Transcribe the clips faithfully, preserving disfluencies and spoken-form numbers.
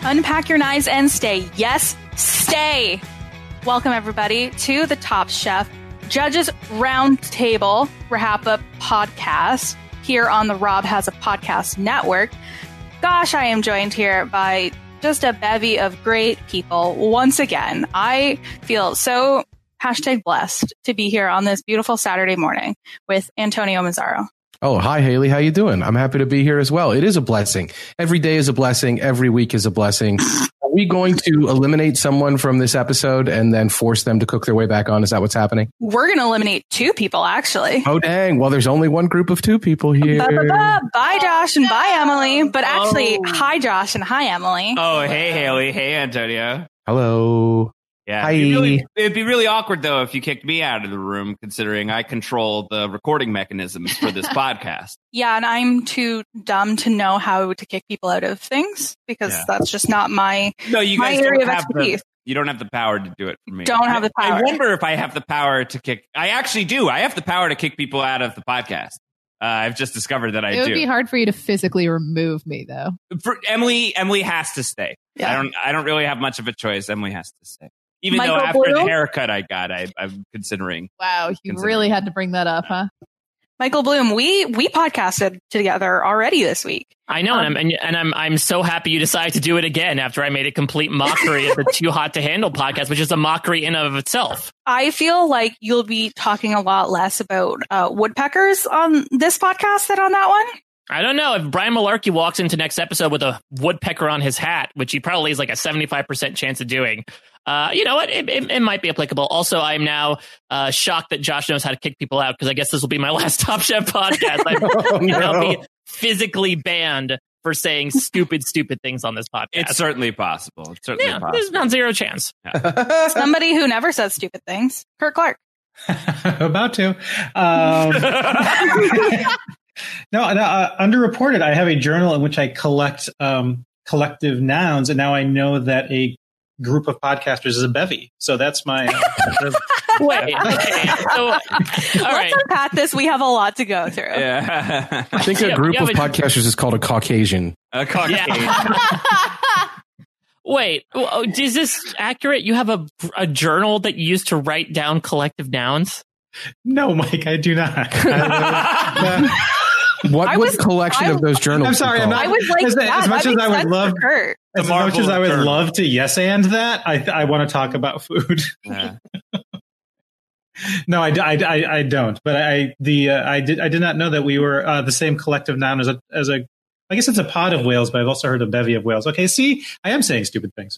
Unpack your knives and stay. Yes, stay. Welcome, everybody, to the Top Chef Judges Roundtable Wrap-Up Podcast here on the Rob Has a Podcast Network. Gosh, I am joined here by just a bevy of great people. Once again, I feel so hashtag blessed to be here on this beautiful Saturday morning with Antonio Mazzaro. Oh, hi, Haley. How you doing? I'm happy to be here as well. It is a blessing. Every day is a blessing. Every week is a blessing. Are we going to eliminate someone from this episode and then force them to cook their way back on? Is that what's happening? We're going to eliminate two people, actually. Oh, dang. Well, there's only one group of two people here. Ba, ba, ba. Bye, Josh, and bye, Emily. But actually, oh. Hi, Josh, and hi, Emily. Oh, hey, Haley. Hey, Antonio. Hello. Yeah, Hi. It'd be, really, it'd be really awkward, though, if you kicked me out of the room, considering I control the recording mechanisms for this podcast. Yeah, and I'm too dumb to know how to kick people out of things because yeah. that's just not my, no, you my guys area don't of have expertise. The, you don't have the power to do it for me. Don't have the power. I wonder if I have the power to kick. I actually do. I have the power to kick people out of the podcast. Uh, I've just discovered that I do. do. It would be hard for you to physically remove me, though. For Emily, Emily has to stay. Yeah. I don't. I don't really have much of a choice. Emily has to stay. Even Michael though after Blue? the haircut I got, I, I'm considering. Wow, you considering. really had to bring that up, huh? Michael Bloom, we we podcasted together already this week. I know, um, and, I'm, and, and I'm I'm so happy you decided to do it again after I made a complete mockery of the Too Hot to Handle podcast, which is a mockery in and of itself. I feel like you'll be talking a lot less about uh, woodpeckers on this podcast than on that one. I don't know. If Brian Malarkey walks into next episode with a woodpecker on his hat, which he probably has like a seventy-five percent chance of doing, uh, you know what? It, it, it might be applicable. Also, I'm now uh, shocked that Josh knows how to kick people out because I guess this will be my last Top Chef podcast. I, oh, no. I'll be physically banned for saying stupid, stupid things on this podcast. It's certainly possible. It's certainly yeah, possible. there's not zero chance. Yeah. Somebody who never says stupid things, Kurt Clark. About to. Um, no, no uh, underreported. I have a journal in which I collect um, collective nouns, and now I know that a group of podcasters is a bevy. So that's my. Uh, Wait. Okay. So, all Let's right. unpack this. We have a lot to go through. Yeah. I think a Yeah, group yeah, of but- podcasters is called a Caucasian. A Caucasian. Wait, oh, is this accurate? You have a a journal that you use to write down collective nouns? no, Mike, I do not. I, uh, What I would was- collection I- of those journals I'm sorry, be I'm called? not- I was like, As- that, as much that as makes I would sense love- for Kurt. as The much as I would marvel of love to yes and that, I I want to talk about food. Yeah. No, I, I, I, I don't. But I the uh, I did I did not know that we were uh, the same collective noun as a as a. I guess it's a pod of whales, but I've also heard a bevy of whales. Okay, see, I am saying stupid things.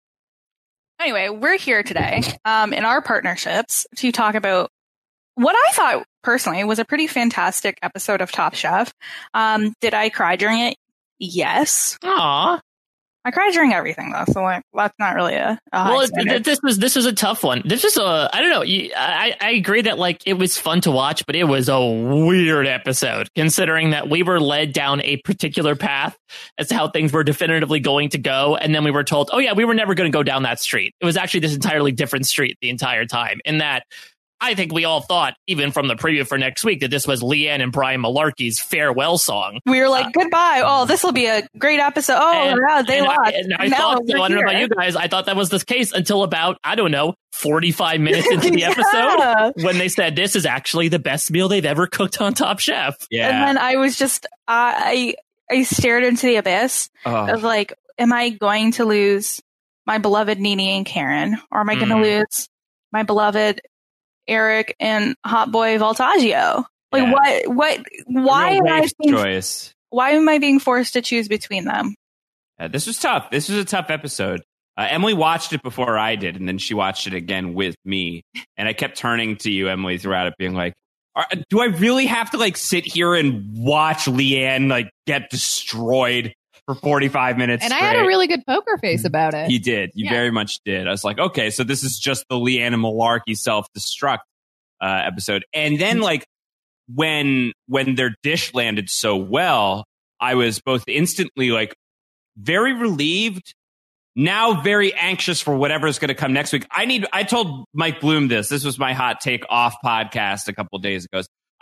Anyway, we're here today um, in our partnerships to talk about what I thought personally was a pretty fantastic episode of Top Chef. Um, did I cry during it? Yes. Aw. I cried during everything though, so like that's not really a, a high Well, it, standard. it- this was this was a tough one. This was a I don't know. You, I I agree that like it was fun to watch, but it was a weird episode considering that we were led down a particular path as to how things were definitively going to go, and then we were told, oh yeah, we were never going to go down that street. It was actually this entirely different street the entire time. In that, I think we all thought, even from the preview for next week, that this was Leanne and Brian Malarkey's farewell song. We were like, goodbye. Oh, this will be a great episode. Oh, And- yeah, they and lost. I, and I Now thought, we're so I don't know about here. you guys, I thought that was the case until about, I don't know, forty-five minutes into the Yeah. episode when they said this is actually the best meal they've ever cooked on Top Chef. Yeah. And then I was just, I I stared into the abyss Oh. of like, am I going to lose my beloved Nene and Karen, or am I going to Mm. lose my beloved Eric and Hot Boy Voltaggio? Like, Yeah. what, what, why Real am I waste being, choice. why am I being forced to choose between them? Yeah, this was tough. This was a tough episode. Uh, Emily watched it before I did, and then she watched it again with me. And I kept turning to you, Emily, throughout it, being like, Are, "Do I really have to like sit here and watch Leanne like get destroyed for forty-five minutes?" And I straight? had a really good poker face about it. You did. You Yeah. very much did. I was like, okay, so this is just the Leanne and Malarkey self-destruct uh, episode. And then, like, when when their dish landed so well, I was both instantly like very relieved, now very anxious for whatever's going to come next week. I need. I told Mike Bloom this. This was my hot take off podcast a couple days ago.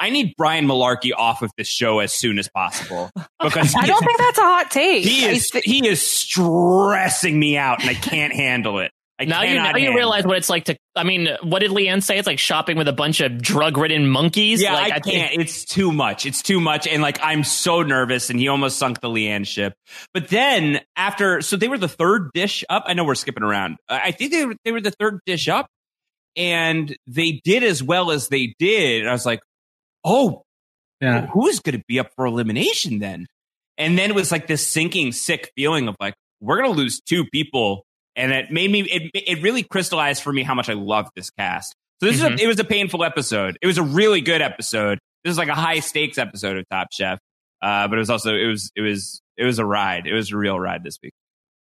I need Brian Malarkey off of this show as soon as possible because I don't think that's a hot take. he is th- he is stressing me out, and I can't handle it. I now you now you realize what it's like to. I mean, what did Leanne say? It's like shopping with a bunch of drug-ridden monkeys. Yeah, like, I, I can't. Think- it's too much. It's too much, and like I'm so nervous. And he almost sunk the Leanne ship. But then after, so they were the third dish up. I know we're skipping around. I think they were they were the third dish up, and they did as well as they did. And I was like, oh, Yeah. who's going to be up for elimination then? And then it was like this sinking, sick feeling of like, we're going to lose two people. And it made me, it, it really crystallized for me how much I love this cast. So this Mhm. is a, it was a painful episode. It was a really good episode. This is like a high stakes episode of Top Chef. Uh, but it was also, it was, it was, it was a ride. It was a real ride this week.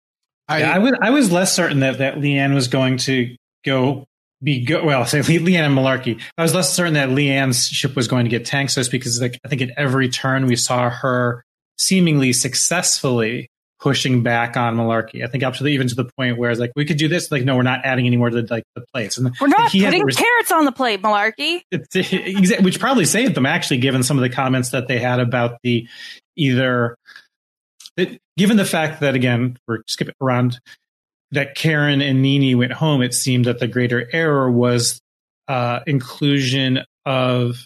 I, Yeah, I was I was less certain that, that Leanne was going to go be go well. Say Le- Leanne and Malarkey. I was less certain that Leanne's ship was going to get tanked, just because like I think at every turn we saw her seemingly successfully pushing back on Malarkey. I think up to the, even to the point where it's like we could do this. Like no, we're not adding any more to the, like the plates. And We're not he had putting res- carrots on the plate, Malarkey. It's- which probably saved them actually, given some of the comments that they had about the either that, given the fact that again we're skipping around that Karen and Nene went home, it seemed that the greater error was uh, inclusion of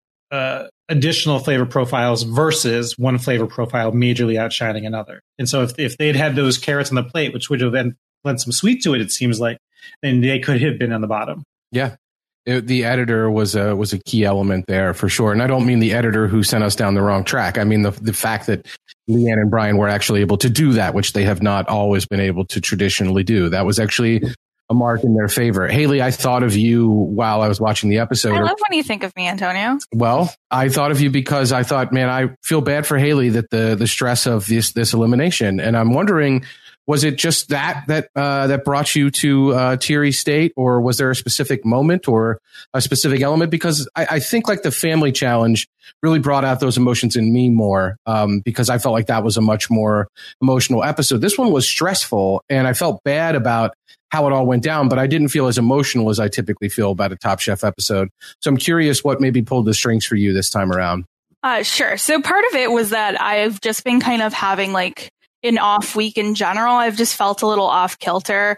uh, additional flavor profiles versus one flavor profile majorly outshining another. And so if if they'd had those carrots on the plate, which would have then lent some sweet to it, it seems like, then they could have been on the bottom. yeah. It- the editor was a was a key element there for sure, and I don't mean the editor who sent us down the wrong track. I mean the the fact that Leanne and Brian were actually able to do that, which they have not always been able to traditionally do. That was actually a mark in their favor. Haley, I thought of you while I was watching the episode. I love when you think of me, Antonio. Well, I thought of you because I thought, man, I feel bad for Haley that the the stress of this this elimination, and I'm wondering, was it just that that uh, that brought you to uh, teary state, or was there a specific moment or a specific element? Because I, I think like the family challenge really brought out those emotions in me more, um, because I felt like that was a much more emotional episode. This one was stressful, and I felt bad about how it all went down, but I didn't feel as emotional as I typically feel about a Top Chef episode. So I'm curious what maybe pulled the strings for you this time around. Uh, sure. So part of it was that I've just been kind of having like an off week in general. I've just felt a little off kilter.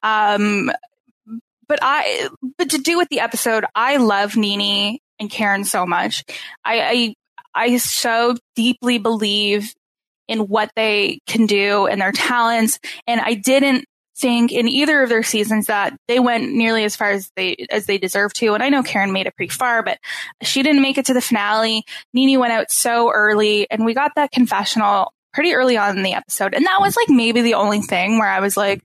Um, but I, but to do with the episode, I love Nene and Karen so much. I, I, I so deeply believe in what they can do and their talents. And I didn't think in either of their seasons that they went nearly as far as they as they deserve to. And I know Karen made it pretty far, but she didn't make it to the finale. Nene went out so early, and we got that confessional pretty early on in the episode. And that was like maybe the only thing where I was like,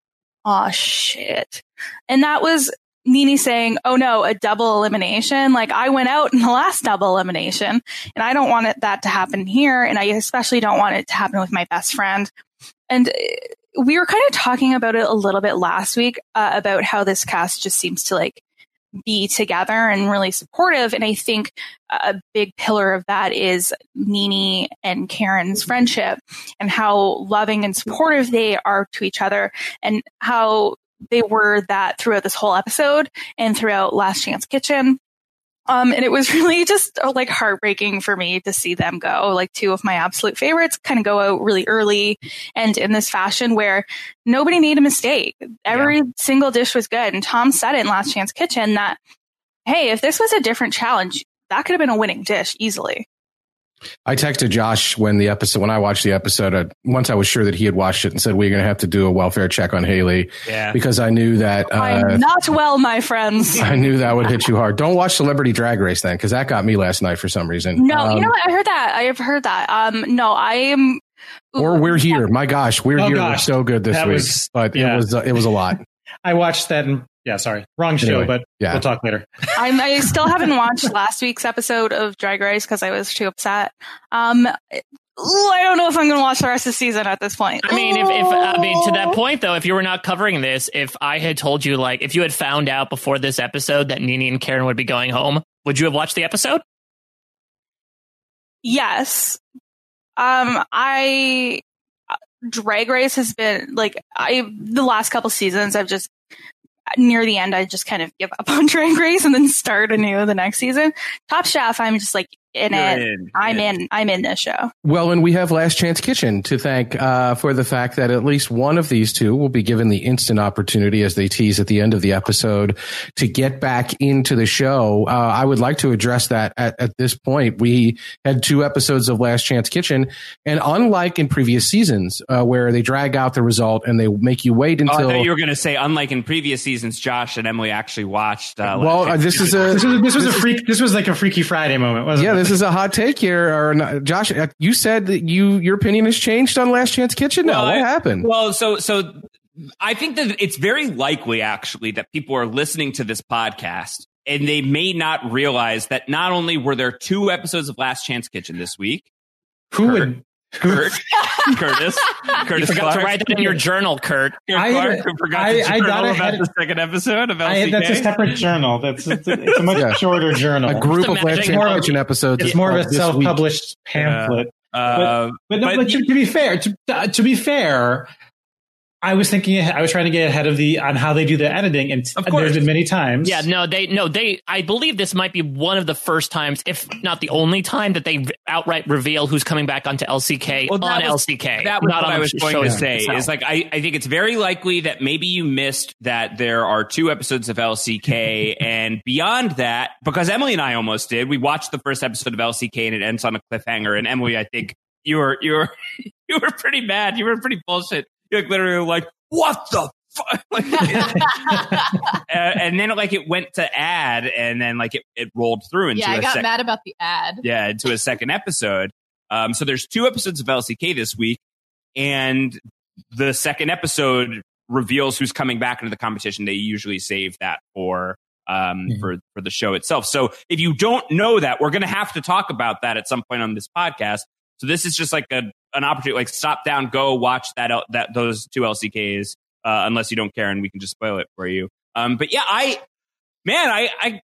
oh shit. And that was Nene saying, oh no, a double elimination. Like I went out in the last double elimination, and I don't want it, that to happen here. And I especially don't want it to happen with my best friend. And we were kind of talking about it a little bit last week, uh, about how this cast just seems to like be together and really supportive. And I think a big pillar of that is Nene and Karen's friendship and how loving and supportive they are to each other, and how they were that throughout this whole episode and throughout Last Chance Kitchen. Um, and it was really just uh, like heartbreaking for me to see them go. Like two of my absolute favorites kind of go out really early and in this fashion where nobody made a mistake. Every yeah. single dish was good. And Tom said it in Last Chance Kitchen that, hey, if this was a different challenge, that could have been a winning dish easily. I texted Josh when the episode, when I watched the episode, uh, once I was sure that he had watched it, and said, we're going to have to do a welfare check on Haley. Yeah. Because I knew that. Uh, I'm not well, my friends. I knew that would hit you hard. Don't watch Celebrity Drag Race then, because that got me last night for some reason. No, um, you know what? I heard that. I have heard that. Um, no, I am. Or We're Here. My gosh, We're oh, Here gosh. was so good this that week. Was, but yeah. it was uh, it was a lot. I watched that and yeah, sorry, wrong show, Anyway, but yeah. we'll talk later. I'm, I still haven't watched last week's episode of Drag Race because I was too upset. Um, ooh, I don't know if I'm going to watch the rest of the season at this point. I mean, if, if I mean to that point though, if you were not covering this, if I had told you, like, if you had found out before this episode that Nene and Karen would be going home, would you have watched the episode? Yes. Um, I Drag Race has been like I the last couple seasons I've just near the end, I just kind of give up on Drag Race and then start anew the next season. Top Chef, I'm just like in You're it. in. I'm Yeah. in. I'm in this show. Well, and we have Last Chance Kitchen to thank uh, for the fact that at least one of these two will be given the instant opportunity, as they tease at the end of the episode, to get back into the show. Uh, I would like to address that at, at this point. We had two episodes of Last Chance Kitchen, and unlike in previous seasons uh, where they drag out the result and they make you wait Oh, I until... thought you were going to say, unlike in previous seasons, Josh and Emily actually watched. Uh, well, uh, this is a... This was, this was a freak. This was like a Freaky Friday moment, wasn't Yeah, it? this is a hot take here. Or not. Josh, uh, you said that you your opinion has changed on Last Chance Kitchen. Now, Well, what I- happened? Well, so so I think that it's very likely, actually, that people are listening to this podcast and they may not realize that not only were there two episodes of Last Chance Kitchen this week, Who Kurt. would? Kurt, Curtis, You Curtis forgot Clark, to write that in your journal, Kurt. Kurt I- Clark, who forgot I- to I journal got it about ahead- the second episode of L C I, K. that's a separate journal. That's it's a, it's a much Yeah. shorter journal. A group of Just Last imagine Chance more of- Kitchen episodes. It's more of a this week. self-published pamphlet. Uh, But, no, But but to, to be fair, to, uh, to be fair, I was thinking, ahead- I was trying to get ahead of the on how they do the editing, and Of course. there's been many times. Yeah, no, they no, they. I believe this might be one of the first times, if not the only time, that they outright reveal who's coming back onto L C K Well, that on was- L C K. That was not what on I the was going show to say. itself. Is like I, I think it's very likely that maybe you missed that there are two episodes of L C K, and beyond that, because Emily and I almost did. We watched the first episode of L C K, and it ends on a cliffhanger. And Emily, I think you were you were you were pretty mad. You were pretty bullshit. You're like literally like, what the fuck? Like, uh, and then like it went to ad, and then like it, it rolled through into Yeah, I a got sec- mad about the ad. yeah, into a second episode. Um, so there's two episodes of L C K this week, and the second episode reveals who's coming back into the competition. They usually save that for um, Mhm. for for the show itself. So if you don't know that, we're going to have to talk about that at some point on this podcast. So this is just like a an opportunity, like stop down, go watch that L- that those two L C Ks, uh, unless you don't care, and we can just spoil it for you. Um, but yeah, I man, I I.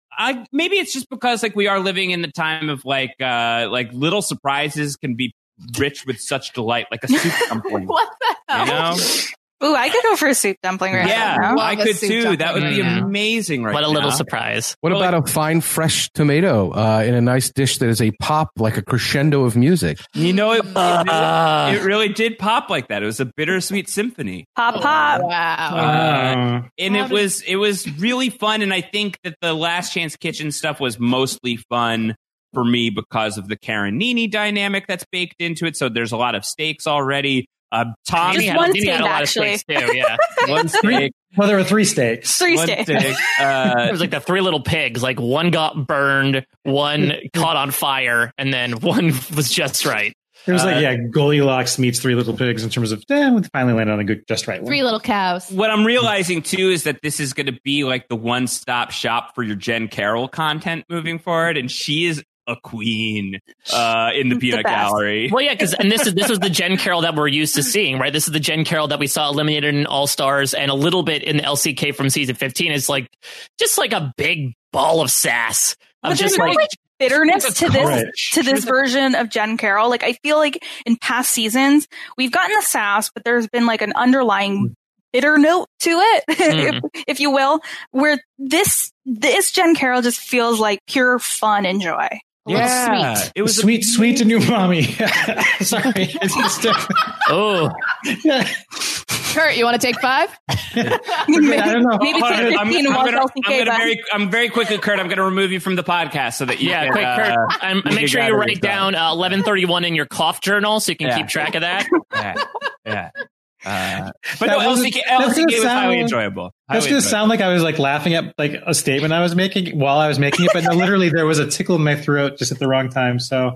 I maybe it's just because like we are living in the time of like uh like little surprises can be rich with such delight, like a soup dumpling. What the hell? You know? Ooh, I could go for a soup dumpling right Yeah, now. Love I a could soup too. That would dumpling be right now. amazing, right What a little now. surprise. What Well, about a fine fresh tomato uh, in a nice dish that is a pop, like a crescendo of music? You know, it, it, Uh. really, it really did pop like that. It was a bittersweet symphony, Pop, pop. Wow. Uh, and How it did- was it was really fun. And I think that the Last Chance Kitchen stuff was mostly fun for me because of the Karen Nini dynamic that's baked into it. So there's a lot of stakes already. Uh, Tom Just Nene had, one Nene had a steak, lot actually. of stakes too. Yeah, one steak, Well, there were three steaks. Three one steaks. steak. Uh, it was like the three little pigs. Like one got burned, one caught on fire, and then one was just right. It was Uh, like, yeah, Goldilocks meets Three Little Pigs in terms of, eh, we finally landed on a good, just right one. Three little cows. What I'm realizing too is that this is going to be like the one-stop shop for your Jen Carroll content moving forward, and she is a queen uh, in the The peanut best. gallery. Well, yeah, because and this is this was the Jen Carroll that we're used to seeing, right? This is the Jen Carroll that we saw eliminated in All Stars and a little bit in the L C K from season fifteen. It's like just like a big ball of sass. I'm But there's just no like, like bitterness to this Right. to this version of Jen Carroll. Like I feel like in past seasons we've gotten the sass, but there's been like an underlying bitter note to it, Mm. if, if you will. Where this this Jen Carroll just feels like pure fun and joy. A little Yeah, sweet. it was a- sweet, sweet to new mommy. Sorry. It's just, oh, yeah. Kurt, you want to take five? maybe I don't know. maybe Hold on, take I'm, fifteen and I'm watch gonna, L C I'm K gonna then. very, I'm very quickly, Kurt. I'm going to remove you from the podcast so that you yeah, can, quick, Kurt. uh, Um, you make can sure you gather write yourself. down uh, eleven thirty-one in your cough journal so you can Yeah. keep track of that. Yeah, yeah. Uh, but That no, was- L C K, that's L C K gonna was highly sound- enjoyable. That's Highly going to enjoyable. sound like I was like laughing at like a statement I was making while I was making it, but no, literally there was a tickle in my throat just at the wrong time. So,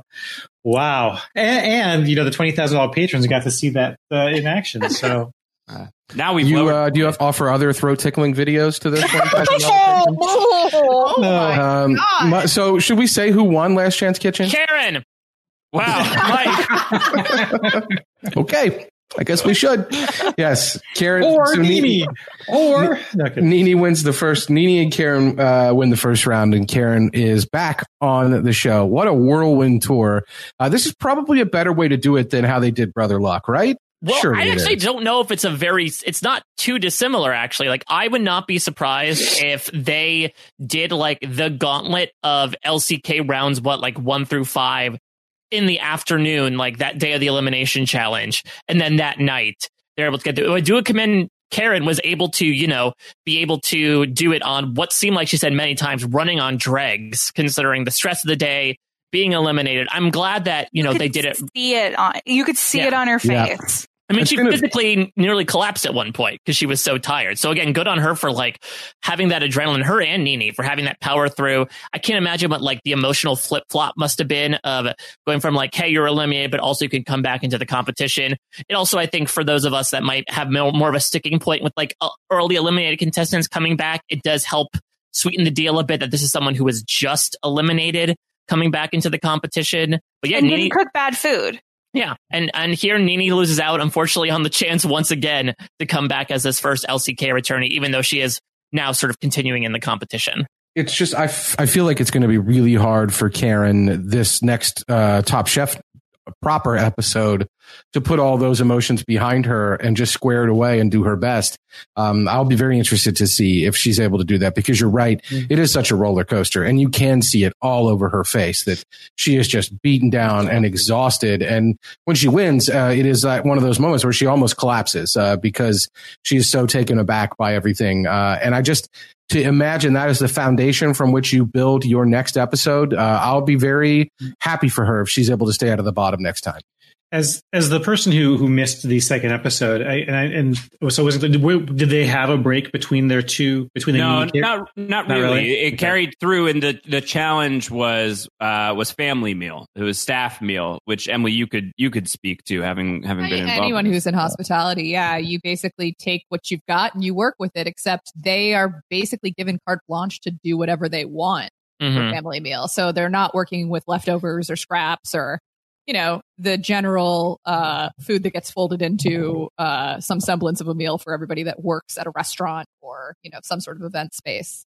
wow. And, and you know, the twenty thousand dollars patrons got to see that uh, in action. So, Now we've You lowered. uh, do you have, offer other throat tickling videos to this one? Oh, No. my um, God. my- so should we say who won Last Chance Kitchen? Karen, wow, Mike. Okay, I guess we should. Yes, Karen or so Nini. Or, okay. Nini wins the first. Nini and Karen uh, win the first round, and Karen is back on the show. What a whirlwind tour! Uh, this is probably a better way to do it than how they did Brother Luck, right? Well, Surely I it actually is. don't know if it's a very, it's not too dissimilar, actually. Like, I would not be surprised if they did, like, the gauntlet of L C K rounds, what, like, one through five in the afternoon, like, that day of the elimination challenge. And then that night, they're able to get through. I do commend Karen was able to, you know, be able to do it on what seemed like she said many times, running on dregs, considering the stress of the day, being eliminated. I'm glad that, you know, You they could did it. See it on. You could see Yeah. it on her Yeah. face. I mean, It's she gonna- physically nearly collapsed at one point because she was so tired. So again, good on her for like having that adrenaline, her and Nini for having that power through. I can't imagine what like the emotional flip flop must have been of going from like, hey, you're eliminated, but also you can come back into the competition. It also, I think for those of us that might have more, more of a sticking point with like uh, early eliminated contestants coming back, it does help sweeten the deal a bit that this is someone who was just eliminated coming back into the competition. But yeah, And Nini, didn't cook bad food. yeah, and and here Nini loses out, unfortunately, on the chance once again to come back as this first L C K returnee, even though she is now sort of continuing in the competition. It's just, I, f- I feel like it's going to be really hard for Karen this next uh, Top Chef proper episode to put all those emotions behind her and just square it away and do her best. Um, I'll be very interested to see if she's able to do that, because you're right. Mm-hmm. It is such a roller coaster, and you can see it all over her face that she is just beaten down and exhausted. And when she wins, uh, it is uh, one of those moments where she almost collapses uh, because she is so taken aback by everything. Uh, and I just, to imagine that as the foundation from which you build your next episode, uh, I'll be very happy for her if she's able to stay out of the bottom next time. As as the person who who missed the second episode, I, and I, and so was it, did, did they have a break between their two between the No, Nini- not not Not really. really? It Okay. carried through, and the the challenge was uh, was family meal. It was staff meal, which Emily, you could you could speak to, having having been involved. Anyone in who's in hospitality, yeah, you basically take what you've got and you work with it, except they are basically given carte blanche to do whatever they want for Mhm. family meal. So they're not working with leftovers or scraps or, you know, the general uh, food that gets folded into uh, some semblance of a meal for everybody that works at a restaurant or, you know, some sort of event space.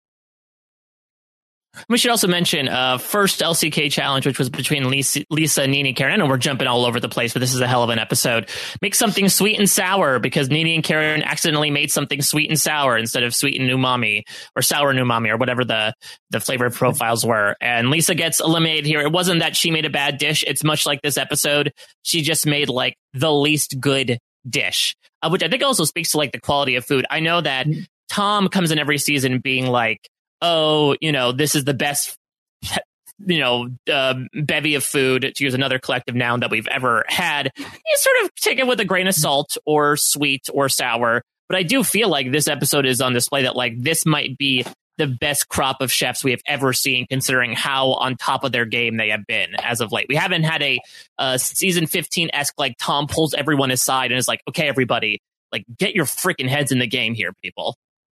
We should also mention uh, first L C K challenge, which was between Lisa, Lisa, Nini, Karen. I know we're jumping all over the place, but this is a hell of an episode. Make something sweet and sour, because Nini and Karen accidentally made something sweet and sour instead of sweet and umami or sour and umami or whatever the, the flavor profiles were. And Lisa gets eliminated here. It wasn't that she made a bad dish. It's much like this episode. She just made like the least good dish, uh, which I think also speaks to like the quality of food. I know that Tom comes in every season being like, oh, you know, this is the best, you know, uh, bevy of food, to use another collective noun, that we've ever had. You sort of take it with a grain of salt, or sweet or sour. But I do feel like this episode is on display that like this might be the best crop of chefs we have ever seen, considering how on top of their game they have been as of late. We haven't had a uh, season fifteen-esque, like Tom pulls everyone aside and is like, okay, everybody, like get your freaking heads in the game here, people.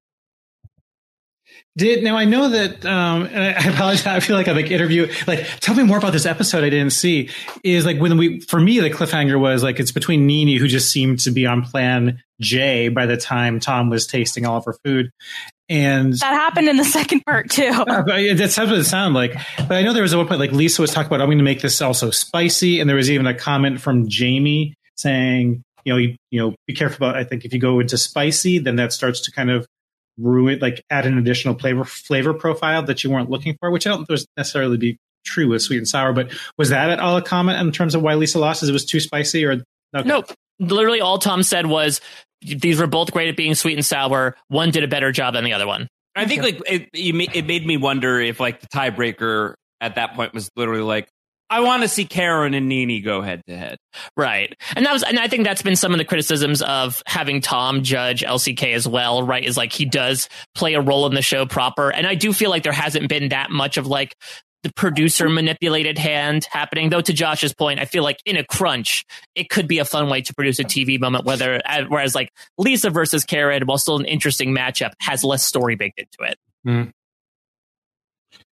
Did now I know that um and I apologize, I feel like I'm like interview like tell me more about this episode I didn't see. Is like when we for me the cliffhanger was like it's between Nini, who just seemed to be on plan J by the time Tom was tasting all of her food. And That happened in the second part too. Uh, but that's what it sounded like. But I know there was at one point like Lisa was talking about, I'm going to make this also spicy, and there was even a comment from Jamie saying, you know, you, you know, be careful about. I think if you go into spicy, then that starts to kind of ruin, like add an additional flavor flavor profile that you weren't looking for, which I don't think necessarily be true with sweet and sour. But was that at all a comment in terms of why Lisa lost? Is it was too spicy or okay. Nope. Literally all Tom said was these were both great at being sweet and sour. One did a better job than the other one. I think like it, it made me wonder if like the tiebreaker at that point was literally like, I want to see Karen and Nini go head to head. Right. And that was, and I think that's been some of the criticisms of having Tom judge L C K as well, right? Is like he does play a role in the show proper. And I do feel like there hasn't been that much of like the producer manipulated hand happening. Though to Josh's point, I feel like in a crunch, it could be a fun way to produce a T V moment, whether, whereas like Lisa versus Karen, while still an interesting matchup, has less story baked into it. Mm.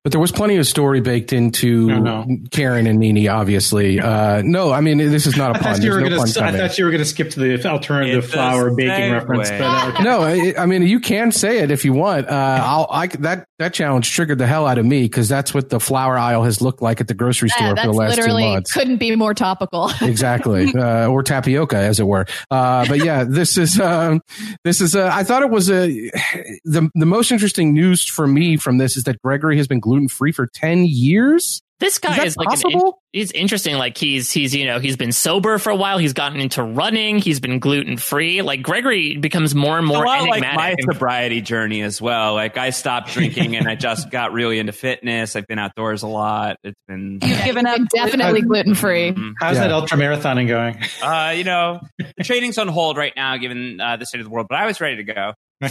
But there was plenty of story baked into no, no. Karen and Nini, obviously. Uh, no, I mean, this is not a pun. I thought you were no going to skip to the alternative It's flour the baking same reference. way. But, uh, No, I, I mean, you can say it if you want. Uh, I'll, I, that, that challenge triggered the hell out of me because that's what the flour aisle has looked like at the grocery store Yeah, for the that's last two literally months. couldn't be more topical. Exactly. Uh, or tapioca, as it were. Uh, but yeah, this is, um, this is, uh, I thought it was a, the, the most interesting news for me from this is that Gregory has been gluten free for ten years. This guy Is is, that like an, possible? he's interesting. Like he's he's you know he's been sober for a while. He's gotten into running. He's been gluten free. Like Gregory becomes more and It's a more lot like enigmatic. my sobriety journey as well. Like I stopped drinking and I just got really into fitness. I've been outdoors a lot. It's been, You've given up. Definitely gluten free. Mhm. how's Yeah. that ultra marathoning going? uh, you know, the training's on hold right now given uh, the state of the world, but I was ready to go. I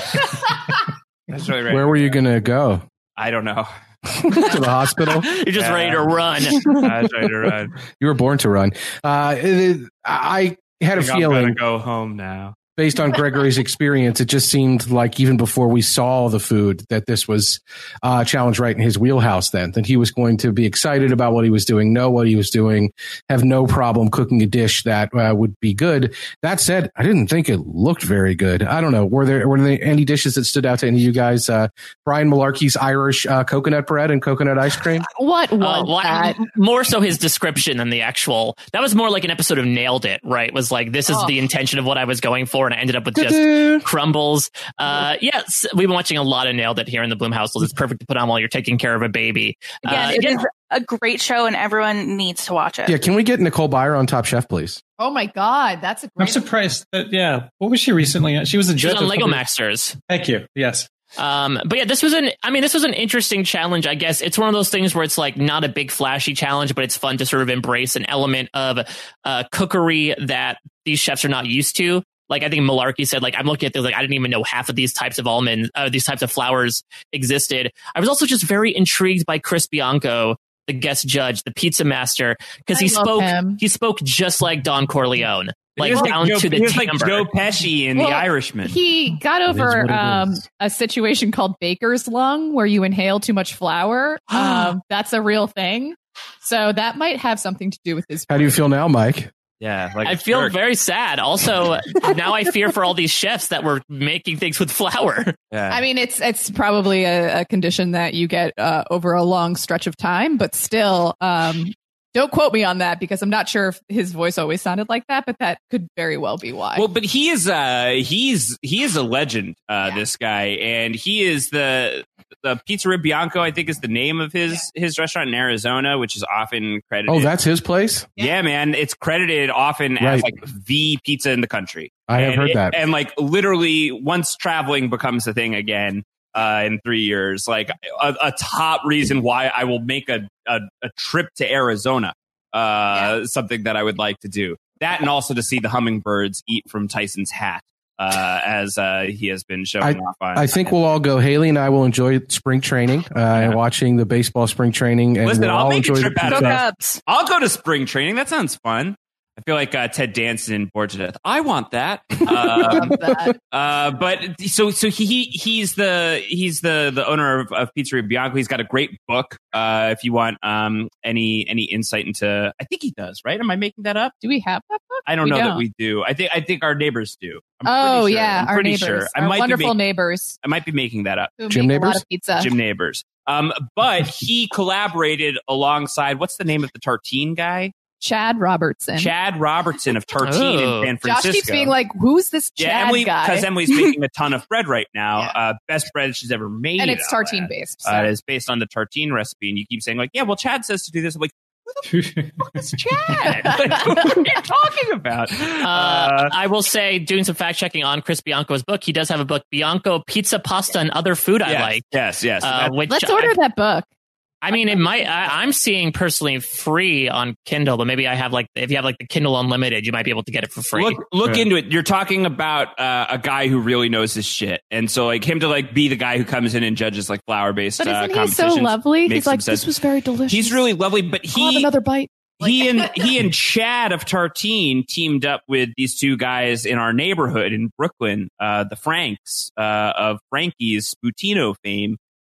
was really ready. Where were you going to go? I don't know. To the hospital? You're just Yeah. ready to run. I was ready to run. You were born to run. Uh, it, I had a I think I'm feeling. gonna go home now. Based on Gregory's experience, it just seemed like even before we saw the food that this was uh, a challenge right in his wheelhouse then, that he was going to be excited about what he was doing, know what he was doing, have no problem cooking a dish that uh, would be good. That said, I didn't think it looked very good. I don't know. Were there were there any dishes that stood out to any of you guys? Uh, Brian Malarkey's Irish uh, coconut bread and coconut ice cream? What was Uh, well, that? m- more so his description than the actual. That was more like an episode of Nailed It, right? Was like this is Oh. the intention of what I was going for, and I ended up with just crumbles. Uh, yes, we've been watching a lot of Nailed It here in the Bloom household. It's perfect to put on while you're taking care of a baby. Again, Uh, it yeah. is a great show, and everyone needs to watch it. Yeah, can we get Nicole Byer on Top Chef, please? Oh my God, that's a I'm great. surprised that, yeah. What was she recently? She was a She's judge on of Lego something- Masters. Thank you. Yes. Um, but yeah, this was an, I mean, this was an interesting challenge, I guess. It's one of those things where it's like not a big flashy challenge, but it's fun to sort of embrace an element of uh, cookery that these chefs are not used to. Like I think Malarkey said, like I'm looking at this, like I didn't even know half of these types of almonds, uh, these types of flours existed. I was also just very intrigued by Chris Bianco, the guest judge, the pizza master, because he I love spoke, him. he spoke just like Don Corleone, like He was down Joe, to the he was timbre. like Joe Pesci in Well, The Irishman. He got is over what it um, is. a situation called baker's lung, where you inhale too much flour. um, that's a real thing. So that might have something to do with his. How do you feel now, Mike? yeah, like I feel Dirk. very sad. Also, now I fear for all these chefs that were making things with flour. Yeah. I mean, it's it's probably a, a condition that you get uh, over a long stretch of time, but still, um, don't quote me on that because I'm not sure if his voice always sounded like that, but that could very well be why. Well, but he is uh he's he is a legend, uh Yeah. this guy, and he is the the Pizzeria Bianco, I think is the name of his his restaurant in Arizona, which is often credited. Oh, that's his place? yeah, man, it's credited often Right. as like the pizza in the country. I have And heard it- that. and like literally, once traveling becomes a thing again. Uh, in three years, like a, a top reason why I will make a, a, a trip to Arizona, uh, something that I would like to do. That and also to see the hummingbirds eat from Tyson's hat, uh, as uh, he has been showing off on. I think we'll all go. Haley and I will enjoy spring training uh, and watching the baseball spring training. And Listen, we'll I'll all make a enjoy trip the out of pizza. Go that. Cubs. I'll go to spring training. That sounds fun. I feel like uh, Ted Danson bored to death. I want that. Um, Love that. Uh, but so so he he's the he's the the owner of, of Pizzeria Bianco. He's got a great book. Uh, if you want um any any insight into, I think he does. Right? Am I making that up? Do we have that book? I don't We know that don't. we do. I think I think our neighbors do. I'm Oh pretty sure. yeah, I'm our pretty neighbors, sure. I our might wonderful be making, neighbors I might be making that up. who Gym make a lot neighbors? of pizza. Jim Neighbors. Um, but he collaborated alongside, what's the name of the Tartine guy? Chad Robertson. Chad Robertson of Tartine Oh. in San Josh Francisco. keeps being like, "Who's this Chad yeah, Emily, guy?" because Emily's making a ton of bread right now. Yeah. Uh, best bread she's ever made. and it's on tartine that. based. So. Uh, it's based on the tartine recipe, and you keep saying like, "Yeah, well, Chad says to do this." I'm like, "It's Chad." Like, what are you talking about? Uh, I will say, doing some fact checking on Chris Bianco's book, he does have a book, Bianco Pizza, Pasta, and Other Food I yes, Like. Yes, yes. Uh, That- which Let's I- order that book. I mean, it might. I, I'm seeing personally free on Kindle, but maybe I have like if you have like the Kindle Unlimited, you might be able to get it for free. Look, look Yeah. into it. You're talking about uh, a guy who really knows his shit, and so like him to like be the guy who comes in and judges like flour based But uh, isn't he competitions. so lovely? makes He's some like, sense. "This was very delicious." He's really lovely, but I'll have he another bite. he and he and Chad of Tartine teamed up with these two guys in our neighborhood in Brooklyn, uh, the Franks uh, of Frankie's Sputino fame,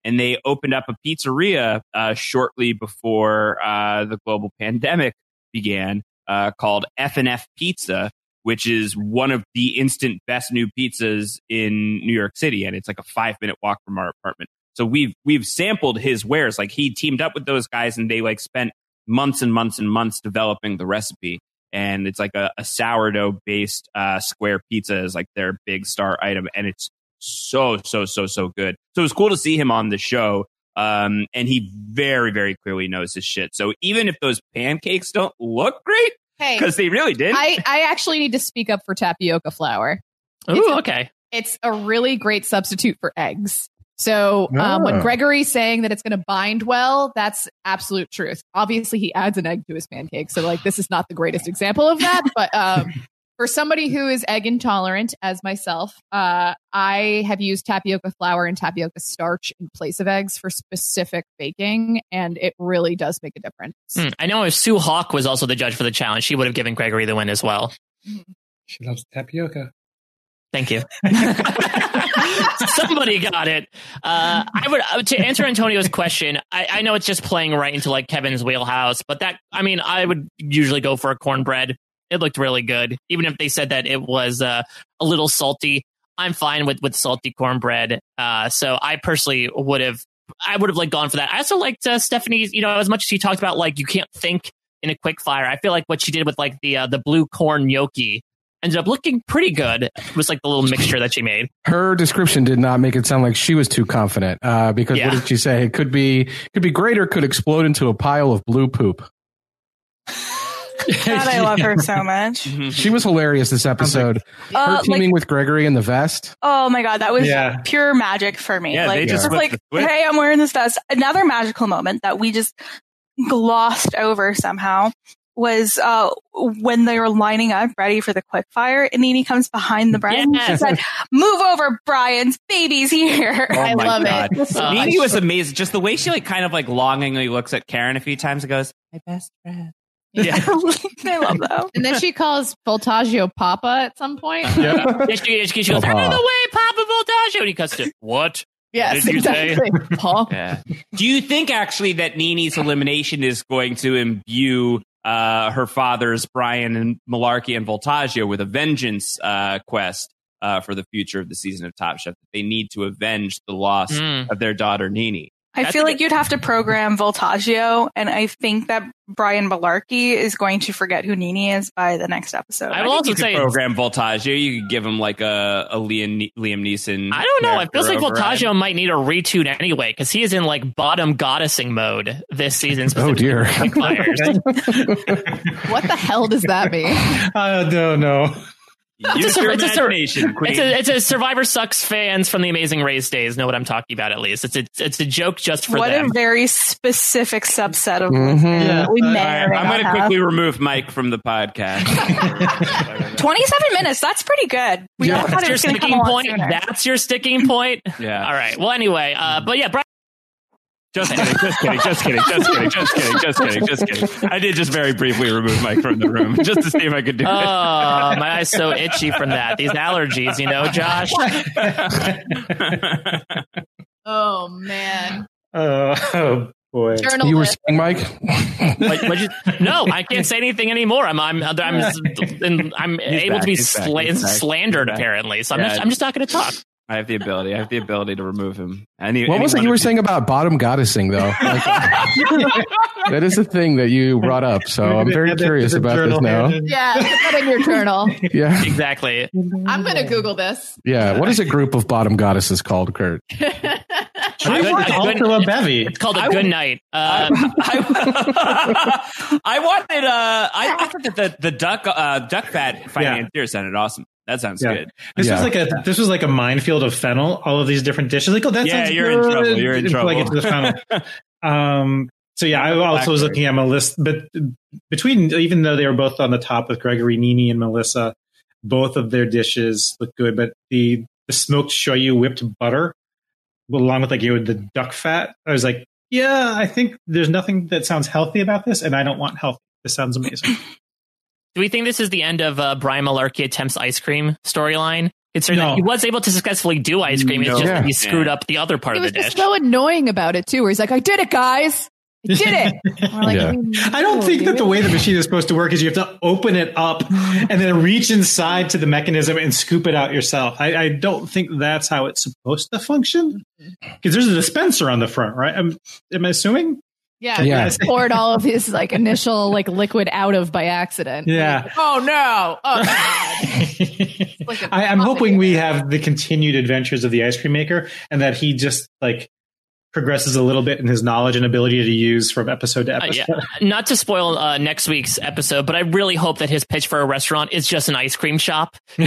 and they opened up a pizzeria uh, shortly before uh, the global pandemic began, uh, called F and F Pizza, which is one of the instant best new pizzas in New York City, and it's like a five minute walk from our apartment. So we've we've sampled his wares. Like he teamed up with those guys, and they like spent months and months and months developing the recipe. And it's like a, a sourdough based uh, square pizza is like their big star item, and it's so so so so good. So it was cool to see him on the show, um, and he very very clearly knows his shit. So even if those pancakes don't look great, Hey, because they really did, I, I actually need to speak up for tapioca flour. Ooh, It's a- okay. It's a really great substitute for eggs. So um, Ah. when Gregory's saying that it's going to bind well, that's absolute truth. Obviously, he adds an egg to his pancakes. So like this is not the greatest example of that. But um, for somebody who is egg intolerant, as myself, uh, I have used tapioca flour and tapioca starch in place of eggs for specific baking. And it really does make a difference. Hmm, I know if Sue Hawk was also the judge for the challenge, she would have given Gregory the win as well. She loves tapioca. Thank you. Somebody got it. Uh, I would uh, to answer Antonio's question. I, I know it's just playing right into like Kevin's wheelhouse, but that I mean, I would usually go for a cornbread. It looked really good, even if they said that it was uh, a little salty. I'm fine with with salty cornbread. Uh, so I personally would have, I would have like gone for that. I also liked uh, Stephanie's. You know, as much as she talked about like you can't think in a quick fire. I feel like what she did with like the uh, the blue corn gnocchi ended up looking pretty good. It was like the little mixture that she made. Her description did not make it sound like she was too confident. Uh, because Yeah. what did she say? It could be could be great or could explode into a pile of blue poop. God, I love her so much. She was hilarious this episode. Her Uh, teaming like, with Gregory in the vest. oh my God, that was Yeah. pure magic for me. Yeah, like, they just just like, flipped the switch. hey, I'm wearing this vest. Another magical moment that we just glossed over somehow was uh, when they were lining up ready for the quick fire, and Nene comes behind the Brian and she Yes. said, "Move over, Brian's baby's here." Oh I my love God. it. Uh, Nene was amazing. Just the way she like kind of like longingly looks at Karen a few times and goes, "My best friend." Yeah. I love that. And then she calls Voltaggio Papa at some point. Yeah, she, she, she goes, Papa. out of the way, Papa Voltaggio. And he cuts to, what? Yes, What did you say? exactly. Paul. Yeah. Do you think actually that Nene's elimination is going to imbue uh, her father's Brian and Malarkey and Voltaggio with a vengeance uh, quest uh, for the future of the season of Top Chef? That they need to avenge the loss Mm. of their daughter Nene. I That's feel a like good- you'd have to program Voltaggio, and I think that Brian Malarkey is going to forget who Nene is by the next episode. I will also You could say, program Voltaggio. You could give him like a, a Liam, Liam Neeson. I don't know. It feels like character override. Voltaggio might need a retune anyway, because he is in like bottom goddessing mode this season. Oh, dear. specifically with Fires. What the hell does that mean? I don't know. Use It's a- your it's a sur- imagination, Queen. It's a, it's a Survivor Sucks fans from the Amazing Race days know what I'm talking about. At least it's a, it's a joke just for what them. a very specific subset of Mhm. listeners Yeah. that we may All or right, may I'm not going to have. quickly remove Mike from the podcast. twenty-seven minutes. That's pretty good. We Yeah. all thought That's it your was going to come sticking a lot point. sooner. That's your sticking point. Yeah. All right. Well, anyway, uh, but yeah, Brian. Just kidding, just kidding, just kidding, just kidding, just kidding, just kidding, just kidding. I did just very briefly remove Mike from the room just to see if I could do Oh, my eye's so itchy from that. These allergies, you know, Josh. it. Oh man. Uh, oh boy. Journal You were this. saying, Mike? What, what'd you, no, I can't say anything anymore. I'm I'm I'm I'm, I'm able back, to be he's back, sla- he's back, slandered he's back. apparently. So I'm Yeah. just I'm just not going to talk. I have the ability. I have the ability to remove him. Any, What was it anyone you were who- saying about bottom goddessing, though? Like, that is the thing that you brought up. So I'm very curious about this now. Yeah, put that in your journal. Yeah. Exactly. I'm gonna Google this. Yeah. What is a group of bottom goddesses called, Kurt? I want Good- also a bevy. It's called a I good would- night. Uh, I, I wanted. Uh, I, I thought that the the duck uh, duck fat financier sounded awesome. That sounds Yeah. good. This Yeah. was like a this was like a minefield of fennel. All of these different dishes. Like, oh, that Yeah, sounds you're in good. trouble. You're in Until I get trouble. to the fennel. um. So yeah, I also was looking at Melissa, but between even though they were both on the top with Gregory, Nene, and Melissa, both of their dishes look good. But the the smoked shoyu whipped butter, along with like you know, the duck fat, I was like, yeah, I think there's nothing that sounds healthy about this, and I don't want healthy. This sounds amazing. do we think this is the end of uh, Brian Malarkey attempts ice cream storyline? Considering No. that he was able to successfully do ice cream, it's No. just that he Yeah. screwed up the other part He of was the just dish. so annoying about it too, where he's like, "I did it, guys! I did it." And we're like, Yeah. I don't "No, think that dude." the way the machine is supposed to work is you have to open it up and then reach inside to the mechanism and scoop it out yourself. I, I don't think that's how it's supposed to function. Because there's a dispenser on the front, right? Am, am I assuming? Yeah, Yeah. he poured all of his like initial like liquid out of by accident. Yeah. Like, oh no! Oh god! Like a I, I'm hoping puppet. we have the continued adventures of the ice cream maker and that he just like progresses a little bit in his knowledge and ability to use from episode to Uh, episode. yeah. Not to spoil uh, next week's episode, but I really hope that his pitch for a restaurant is just an ice cream shop. And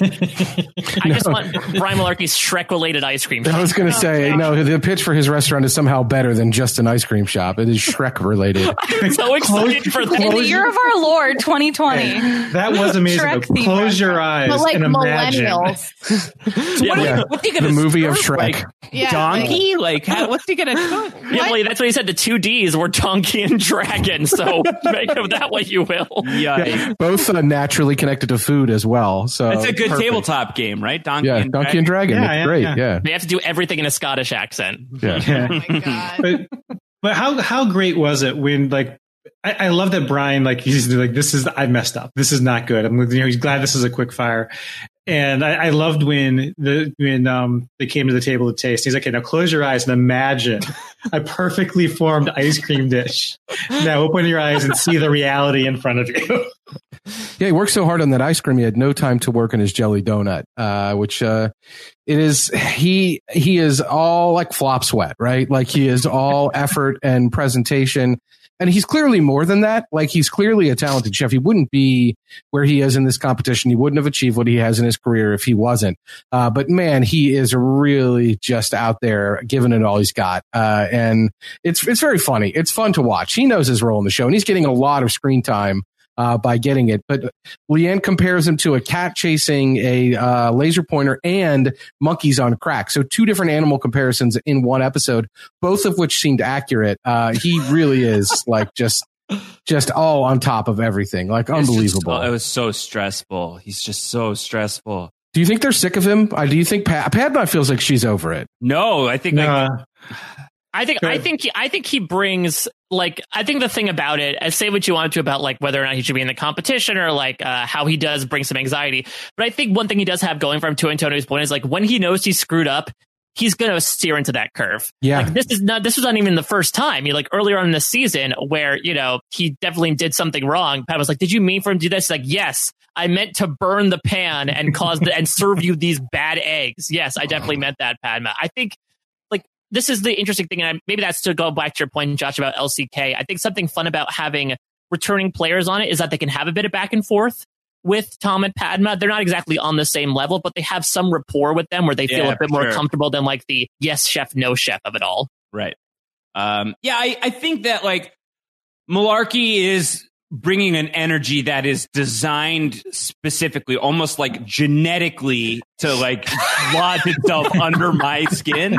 I just want Brian Malarkey's Shrek-related ice cream I shop. was going to say, no, the pitch for his restaurant is somehow better than just an ice cream shop. It is Shrek related. I'm so excited for In the that. year of our Lord, twenty twenty. That was amazing. Shrek though. theme Close your eyes But like and imagine. millennials. Yeah, Yeah. What's he The gonna movie of serve, Shrek. Like, Yeah, donkey? Like, how, what's he gonna cook? Yeah, well, that's what he said. The two Ds were donkey and dragon. So make of that what you will. Yeah, Both uh, naturally connected to food as well. So it's a good perfect. tabletop game, right? Donkey Yeah, and Donkey and Dragon. Yeah, it's yeah, great. yeah. Yeah. They have to do everything in a Scottish accent. Yeah. Yeah. Oh my god! but but how how great was it when like I, I love that Brian like he's like this is I messed up, this is not good. I'm you know he's glad this is a quick fire, and I, I loved when the when um they came to the table to taste. He's like, okay, now close your eyes and imagine a perfectly formed ice cream dish. Now open your eyes and see the reality in front of you. Yeah, he worked so hard on that ice cream. He had no time to work on his jelly donut, uh, which uh, it is. He he is all like flop sweat, right? Like he is all effort and presentation, and he's clearly more than that. Like he's clearly a talented chef. He wouldn't be where he is in this competition. He wouldn't have achieved what he has in his career if he wasn't. Uh, but man, he is really just out there giving it all he's got, uh, and it's it's very funny. It's fun to watch. He knows his role in the show, and he's getting a lot of screen time. Uh, by getting it. But Leanne compares him to a cat chasing a uh, laser pointer and monkeys on crack. So two different animal comparisons in one episode, both of which seemed accurate. Uh, he really is like just just all on top of everything. Like It's just- unbelievable. oh, it was so stressful. He's just so stressful. Do you think they're sick of him? Uh, do you think Pat, Padma feels like she's over it? No, I think like, Nah. I think I think he, I think he brings like I think the thing about it, I say what you want to about like whether or not he should be in the competition or like uh, how he does bring some anxiety. But I think one thing he does have going for him, to Antonio's point, is like when he knows he's screwed up, he's going to steer into that curve. Yeah. Like, this is not this was not even the first time. He like earlier on in the season where you know he definitely did something wrong. Pat was like, "Did you mean for him to do this?" He's like, yes, I meant to burn the pan and cause the, and serve you these bad eggs. Yes, I definitely meant that, Padma. I think. This is the interesting thing, and maybe that's to go back to your point, Josh, about L C K. I think something fun about having returning players on it is that they can have a bit of back and forth with Tom and Padma. They're not exactly on the same level, but they have some rapport with them where they feel Yeah, a bit for more sure. comfortable than like the yes chef, no chef of it all. right. Um, yeah, I, I think that like Malarkey is bringing an energy that is designed specifically, almost like genetically, to like lodge itself under my skin.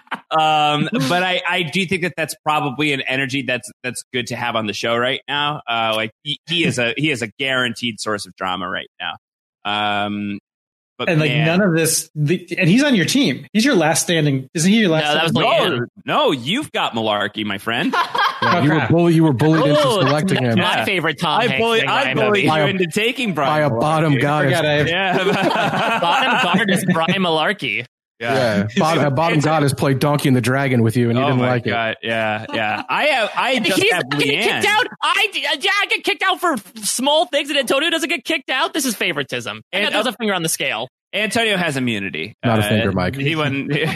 Um, but I, I do think that that's probably an energy that's that's good to have on the show right now. Uh, like he, he is a he is a guaranteed source of drama right now. Um, but And like man, none of this, the, and he's on your team. He's your last standing. Isn't he your last? No, that was standing? like- no, no, you've got Malarkey, my friend. Yeah, you were bullied. You were bullied into Oh, selecting that's him my Yeah. favorite Tom I Hanks bullied, thing I that bullied movie. you By a- into taking by Brian. a bottom Malarkey. goddess. Forgot I- Yeah. Bottom guard is Brian Malarkey. Yeah, bottom, uh, bottom goddess played Donkey and the Dragon with you, and you Oh didn't my like God. Yeah, yeah. I have. I just He's have not getting Leanne. kicked out. I yeah, I get kicked out for small things, and Antonio doesn't get kicked out. This is favoritism. And And- there's a finger on the scale. Antonio has immunity. Not a finger, Mike. He wouldn't. This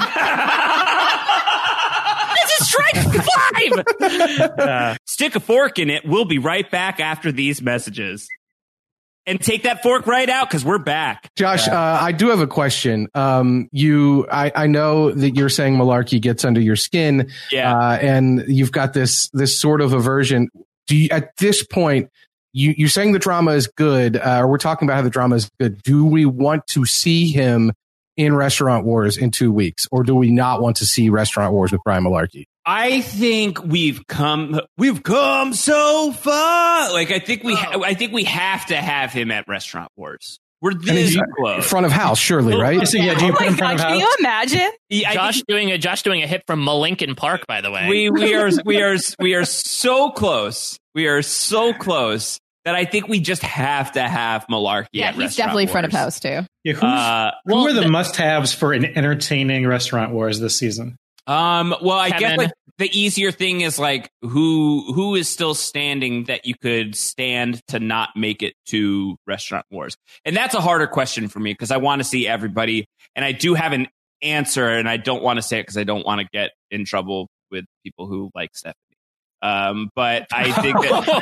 is strike five. Uh, stick a fork in it. We'll be right back after these messages. And take that fork right out because we're back. Josh, uh, I do have a question. Um, you, I, I know that you're saying Malarkey gets under your skin, Yeah. uh, and you've got this this sort of aversion. Do you, at this point, you you're saying the drama is good, uh, or we're talking about how the drama is good? Do we want to see him in Restaurant Wars in two weeks, or do we not want to see Restaurant Wars with Brian Malarkey? I think we've come we've come so far. Like I think we ha- I think we have to have him at Restaurant Wars. We're this close. Front of house, surely, right? So, yeah, do you Oh put my in front God, of can house? you imagine? Yeah, I Josh think doing a Josh doing a hit from Malinkin Park, by the way. we we are we are we are so close. We are so close that I think we just have to have Malarkey. Yeah, at he's Restaurant definitely front of Wars. house too. Yeah, who's, Uh, who well, are the the- must-haves for an entertaining Restaurant Wars this season? Um, well, I Kevin. guess like the easier thing is like who who is still standing that you could stand to not make it to Restaurant Wars, and that's a harder question for me because I want to see everybody, and I do have an answer, and I don't want to say it because I don't want to get in trouble with people who like Stephanie. Um, but I think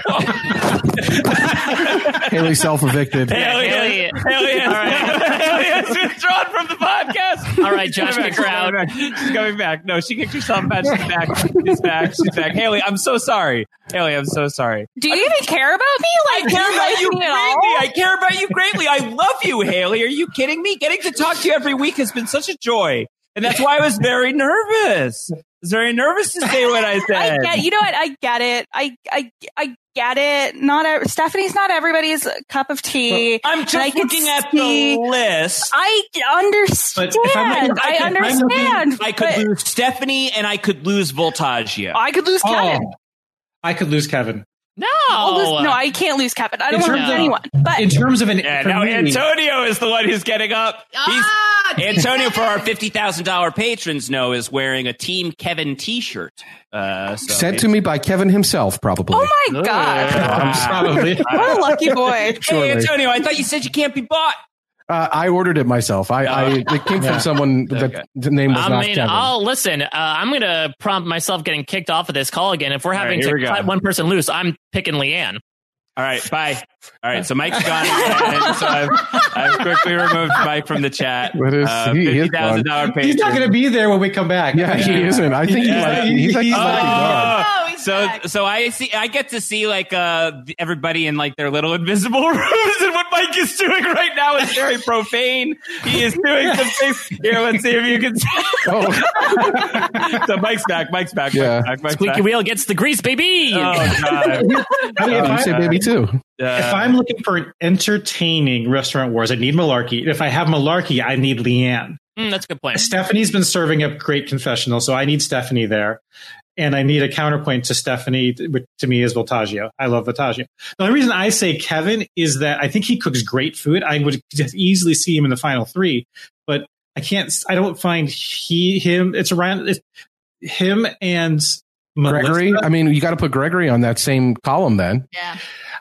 that Haley self-evicted. Haley, Haley- Haley, All right. Haley has withdrawn from the podcast. All right, Josh, kick her out. She's coming back. No, she kicked herself out. She's back. She's back. She's back. Haley, I'm so sorry. Haley, I'm so sorry. Do you even care about me? Like, I care do about like you me greatly. at all? I care about you greatly. I love you, Haley. Are you kidding me? Getting to talk to you every week has been such a joy. And that's why I was very nervous. I was very nervous to say what I said. I get, you know what? I get it. I, I, I get it. Not a, Stephanie's not everybody's cup of tea. I'm And just I can looking at see- the list. I understand. But if I'm looking- I if I'm understand. I could but lose Stephanie and I could lose Voltaggio. I could lose Kevin. Oh, I could lose Kevin. No, I'll lose- no, I can't lose Kevin. I don't In want to terms lose of- anyone. But In terms of an, Yeah, for now me- Antonio is the one who's getting up. He's, Antonio, for our fifty thousand dollars patrons, know is wearing a Team Kevin T-shirt. Uh, so Sent to me by Kevin himself, probably. oh my god, probably. what a lucky boy! Hey, Surely. Antonio, I thought you said you can't be bought. Uh, I ordered it myself. I, I it came Yeah. from someone that Okay. the name was I not mean, Kevin. I'll listen. Uh, I'm going to prompt myself getting kicked off of this call again. If we're All having right, here we to go. cut one person loose, I'm picking Leanne. All right, bye. All right, so Mike's gone. And so I've, I've quickly removed Mike from the chat. What is- Uh, he is fifty thousand dollars patron. He's not going to be there when we come back. yeah, he isn't. I think he's Yeah. like he's like He's a lucky dog. Oh, he's so back. so I see I get to see like uh everybody in like their little invisible rooms, and what Mike is doing right now is very profane. He is doing some things. Here, let's see if you can see. Oh, So Mike's back. Mike's back. Yeah. Mike's back. Mike's Squeaky back. weel gets the grease, baby. Oh god. I mean, if, you I, say baby too. Uh, if I'm looking for an entertaining Restaurant Wars, I need Malarkey. If I have Malarkey, I need Leanne. Mm, that's a good point. Stephanie's been serving up great confessional, so I need Stephanie there. And I need a counterpoint to Stephanie, which to me is Voltaggio. I love Voltaggio. The only reason I say Kevin is that I think he cooks great food. I would just easily see him in the final three, but I can't, I don't find he, him, it's around, it's him and Melissa. Gregory. I mean, you got to put Gregory on that same column then. Yeah.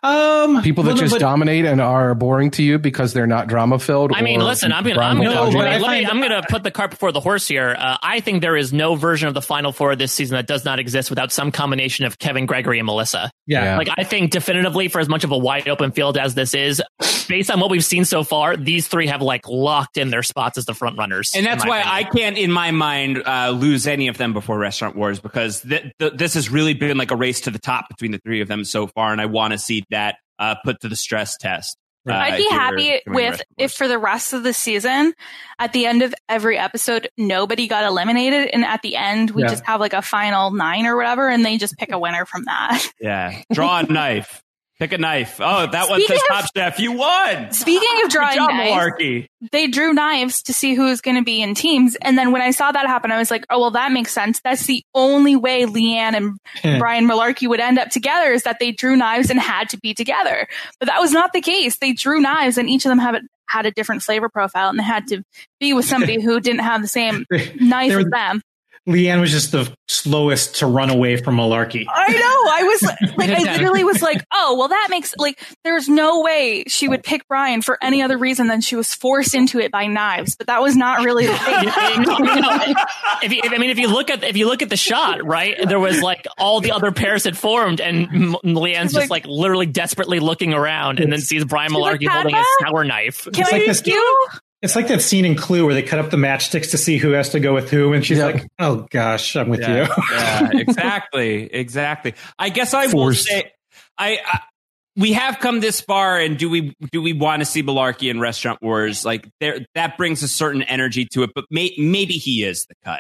Um, People that well, no, just but- dominate and are boring to you because they're not drama filled. I mean, listen, I'm gonna, I'm No, gonna, but let I me, find- I'm gonna put the cart before the horse here. Uh, I think there is no version of the Final Four this season that does not exist without some combination of Kevin, Gregory, and Melissa. Yeah. Yeah. Like, I think definitively, for as much of a wide open field as this is, based on what we've seen so far, these three have like locked in their spots as the front runners. And that's in my why I opinion. can't, in my mind, uh, lose any of them before Restaurant Wars because th- th- this has really been like a race to the top between the three of them so far, and I want to see that uh, put to the stress test. Uh, I'd be here happy during with Restaurant if Wars. for the rest of the season, at the end of every episode, nobody got eliminated, and at the end we Yeah. just have like a final nine or whatever, and they just pick a winner from that. Yeah, draw a knife. Pick a knife. Oh, that one Speaking says of- Top Chef. You won. Speaking of Good drawing job, knives, Malarkey. they drew knives to see who was going to be in teams, and then when I saw that happen, I was like, "Oh well, that makes sense. That's the only way Leanne and Yeah. Brian Malarkey would end up together is that they drew knives and had to be together." But that was not the case. They drew knives, and each of them have had a different flavor profile, and they had to be with somebody who didn't have the same knife They were- as them. Leanne was just the slowest to run away from Malarkey. I know. I was like, I literally was like, oh, well, that makes like, there's no way she would pick Brian for any other reason than she was forced into it by knives. But that was not really the thing. You know, if you, if, I mean, if you look at if you look at the shot, right, there was like all the other pairs had formed, and M- Leanne's just like, like- literally desperately looking around, and then sees Brian She's like, Malarkey holding a "Papa? sour knife. Can It's I like use this- you? It's like that scene in Clue where they cut up the matchsticks to see who has to go with who, and she's Yep. like, "Oh gosh, I'm with Yeah, you." yeah, exactly, exactly. I guess I will Forced. say, I, I we have come this far, and do we do we want to see Malarkey in Restaurant Wars? Like there, that brings a certain energy to it, but may, maybe he is the cut.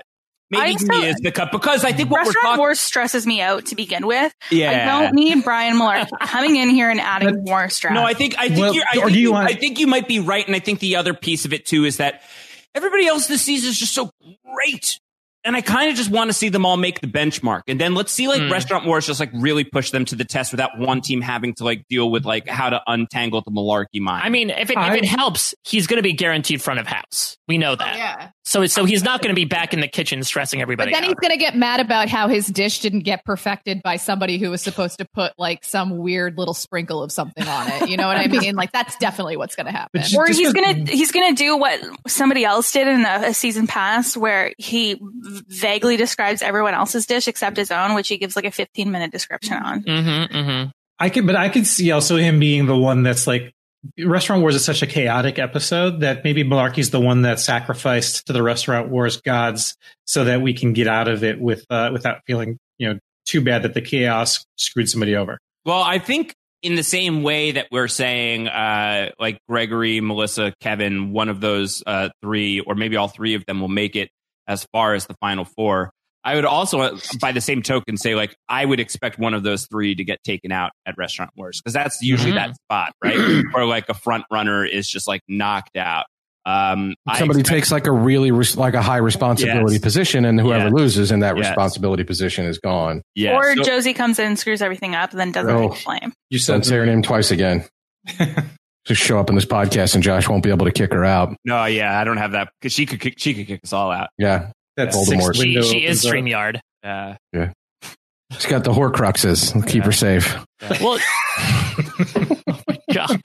maybe I give me still- is the cup because I think what we're Restaurant talking. Wars stresses me out to begin with. Yeah. I don't need Brian Malarkey coming in here and adding more stress. No, I think I think Well, you're. I or think do you you, want- I think you might be right, and I think the other piece of it too is that everybody else this season is just so great. And I kind of just want to see them all make the benchmark. And then let's see like Mm. Restaurant Wars just like really push them to the test without one team having to like deal with like how to untangle the malarkey mind. I mean, if it, I- if it helps, he's going to be guaranteed front of house. We know that. Yeah. So so he's not going to be back in the kitchen stressing But everybody then out. he's going to get mad about how his dish didn't get perfected by somebody who was supposed to put like some weird little sprinkle of something on it. You know what I mean? Like that's definitely what's going to happen. But just- or just he's with- gonna he's gonna do what somebody else did in a, a season past, where he vaguely describes everyone else's dish except his own, which he gives like a fifteen minute description on. Mm-hmm, mm-hmm. I could, but I could see also him being the one that's like, Restaurant Wars is such a chaotic episode that maybe Malarkey's the one that sacrificed to the Restaurant Wars gods so that we can get out of it with uh, without feeling, you know, too bad that the chaos screwed somebody over. well, I think in the same way that we're saying uh, like Gregory, Melissa, Kevin, one of those uh, three, or maybe all three of them will make it as far as the final four. I would also, uh, by the same token, say like I would expect one of those three to get taken out at Restaurant Wars because that's usually Mhm. that spot, right? Where like a front runner is just like knocked out. Um, I Somebody expect- takes like a really res- like a high responsibility Yes. position, and whoever Yes. loses in that Yes. responsibility position is gone. yeah, or so- Josie comes in and screws everything up and then doesn't Oh. take the flame. You Don't said say her name twice again. Just show up in this podcast, and Josh won't be able to kick her out. no, yeah, I don't have that because she could kick, she could kick us all out. Yeah, that Voldemort. sixth She, window she is opens up. StreamYard. Uh, she's got the Horcruxes. We'll keep her safe. Well, oh my God.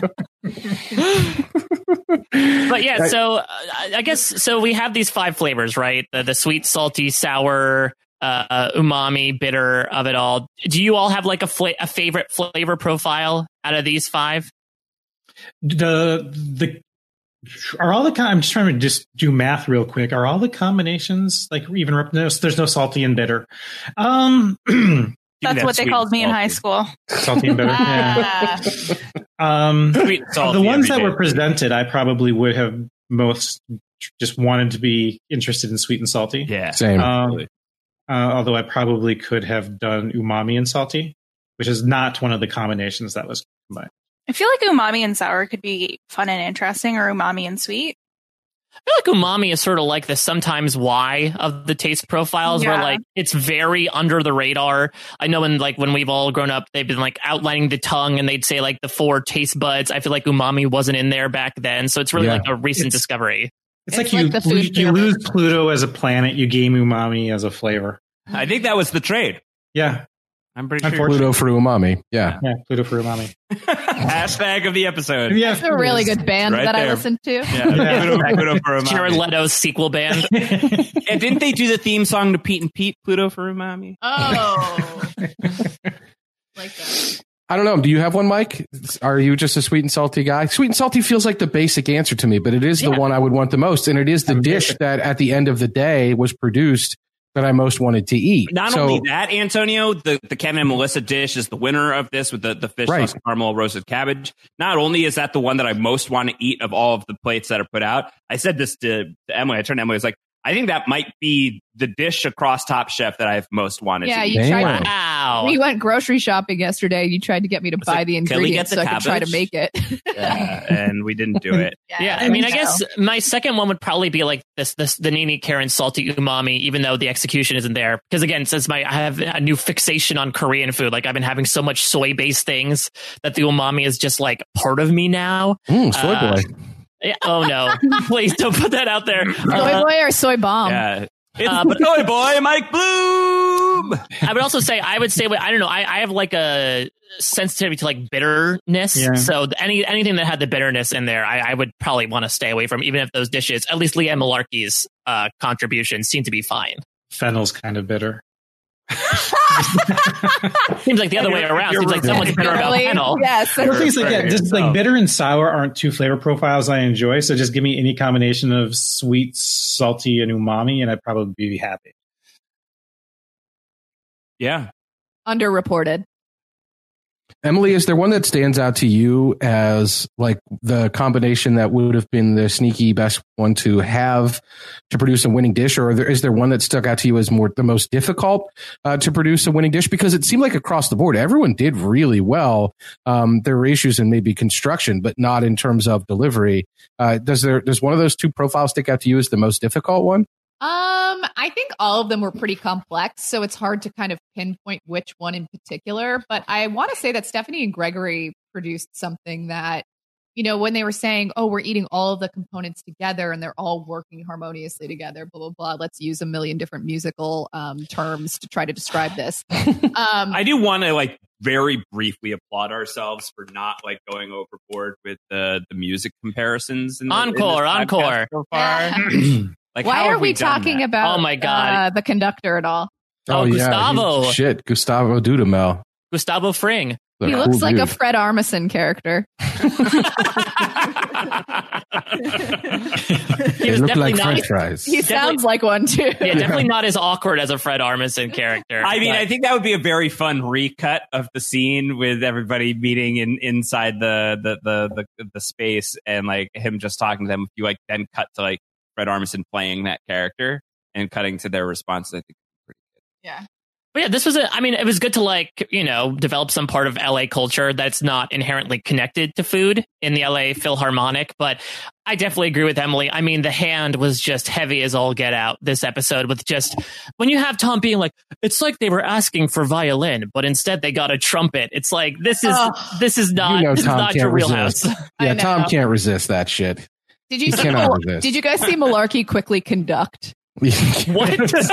But yeah, so uh, I guess so. We have these five flavors, right? The, the sweet, salty, sour, uh, umami, bitter of it all. Do you all have like a fla- a favorite flavor profile out of these five? The the are all the com- I'm just trying to just do math real quick. Are all the combinations like even rep- no, there's no salty and bitter? Um, give me That's that what they sweet called me in salty. high school. salty and bitter. Yeah. Ah. Um, Sweet of salty the ones that every were day. presented, I probably would have most just wanted to be interested in sweet and salty. Yeah, Same. Um, uh, although I probably could have done umami and salty, which is not one of the combinations that was combined. I feel like umami and sour could be fun and interesting, or umami and sweet. I feel like umami is sort of like the sometimes why of the taste profiles, where Yeah. like it's very under the radar. I know when like when we've all grown up, they've been like outlining the tongue, and they'd say like the four taste buds. I feel like umami wasn't in there back then, so it's really Yeah. like a recent It's- discovery. It's, It's like, like the you food you pyramid. lose Pluto as a planet, you gain umami as a flavor. I think that was the trade. Yeah, I'm pretty sure. Unfortunately. Pluto for umami. Yeah. yeah, Pluto for umami. Hashtag of the episode. Yeah, It's a really good band Right that I there. listened to. Yeah, Yeah. Pluto, Pluto for Jared umami. Leto's sequel band. And didn't they do the theme song to Pete and Pete, Pluto for umami? Oh. Like that. I don't know. Do you have one, Mike? Are you just a sweet and salty guy? Sweet and salty feels like the basic answer to me, but it is the Yeah. one I would want the most. And it is the I'm dish basic. that at the end of the day was produced that I most wanted to eat. Not So- only that, Antonio, the, the Kevin and Melissa dish is the winner of this with the, the fish Right. sauce caramel roasted cabbage. Not only is that the one that I most want to eat of all of the plates that are put out, I said this to, to Emily. I turned to Emily. I was like, I think that might be the dish across Top Chef that I've most wanted Yeah, to eat. you Damn. tried. Wow. We went grocery shopping yesterday. You tried to get me to Was buy it, the "Can we get ingredients the so I could try to cabbage?" make it. Yeah, and we didn't do it. Yeah, I mean, I know. guess my second one would probably be like this, this the Nini Karen salty umami, even though the execution isn't there. Because again, since my I have a new fixation on Korean food, like I've been having so much soy based things that the umami is just like part of me now. Mm, soy Uh, boy. Yeah, oh no, please don't put that out there. Soy Uh, boy or soy bomb? Yeah. It's Uh, but Toy Boy, Mike Bloom. I would also say I would say I don't know. I, I have like a sensitivity to like bitterness. Yeah. So any anything that had the bitterness in there, I, I would probably want to stay away from. Even if those dishes, at least Leanne Malarkey's uh, contributions seem to be fine. Fennel's kind of bitter. Seems like the other way around. You're Seems like someone's bitter about Really? fennel. Yes. Well, things like that, Right. just So- like bitter and sour aren't two flavor profiles I enjoy. So just give me any combination of sweet, salty, and umami, and I'd probably be happy. Yeah. Underreported. Emily, is there one that stands out to you as like the combination that would have been the sneaky best one to have to produce a winning dish? Or is there one that stuck out to you as more the most difficult uh, to produce a winning dish? Because it seemed like across the board, everyone did really well. Um, there were issues in maybe construction, but not in terms of delivery. Uh, does there does one of those two profiles stick out to you as the most difficult one? Um, I think all of them were pretty complex, so it's hard to kind of pinpoint which one in particular. But I want to say that Stephanie and Gregory produced something that, you know, when they were saying, oh, we're eating all of the components together and they're all working harmoniously together, blah, blah, blah. Let's use a million different musical um, terms to try to describe this. Um, I do want to like very briefly applaud ourselves for not like going overboard with the, the music comparisons. In the, encore, in this encore. So far. Like, why how are have we, we done talking that? about Oh my God. Uh, the conductor at all? Oh, yeah, Gustavo. he- shit, Gustavo Dudamel. Gustavo Fring. The He cool looks like dude. a Fred Armisen character. He They was look definitely like not. French fries. He sounds like one too. Yeah, definitely not as awkward as a Fred Armisen character. I mean, but- I think that would be a very fun recut of the scene with everybody meeting in inside the the the the, the space and like him just talking to them. If you like then cut to like Fred Armisen playing that character and cutting to their response, I think it's pretty good. Yeah. But yeah, this was a, I mean, it was good to like, you know, develop some part of L A culture that's not inherently connected to food in the L A Philharmonic. But I definitely agree with Emily. I mean, the hand was just heavy as all get out this episode with just, when you have Tom being like, it's like they were asking for violin, but instead they got a trumpet. It's like, this is, Oh. this is not, You know this is Tom not your can't wheelhouse. resist. I Yeah, know. Tom can't resist that shit. Did you He see? cannot Mal- resist. did you guys see Malarkey quickly conduct? What?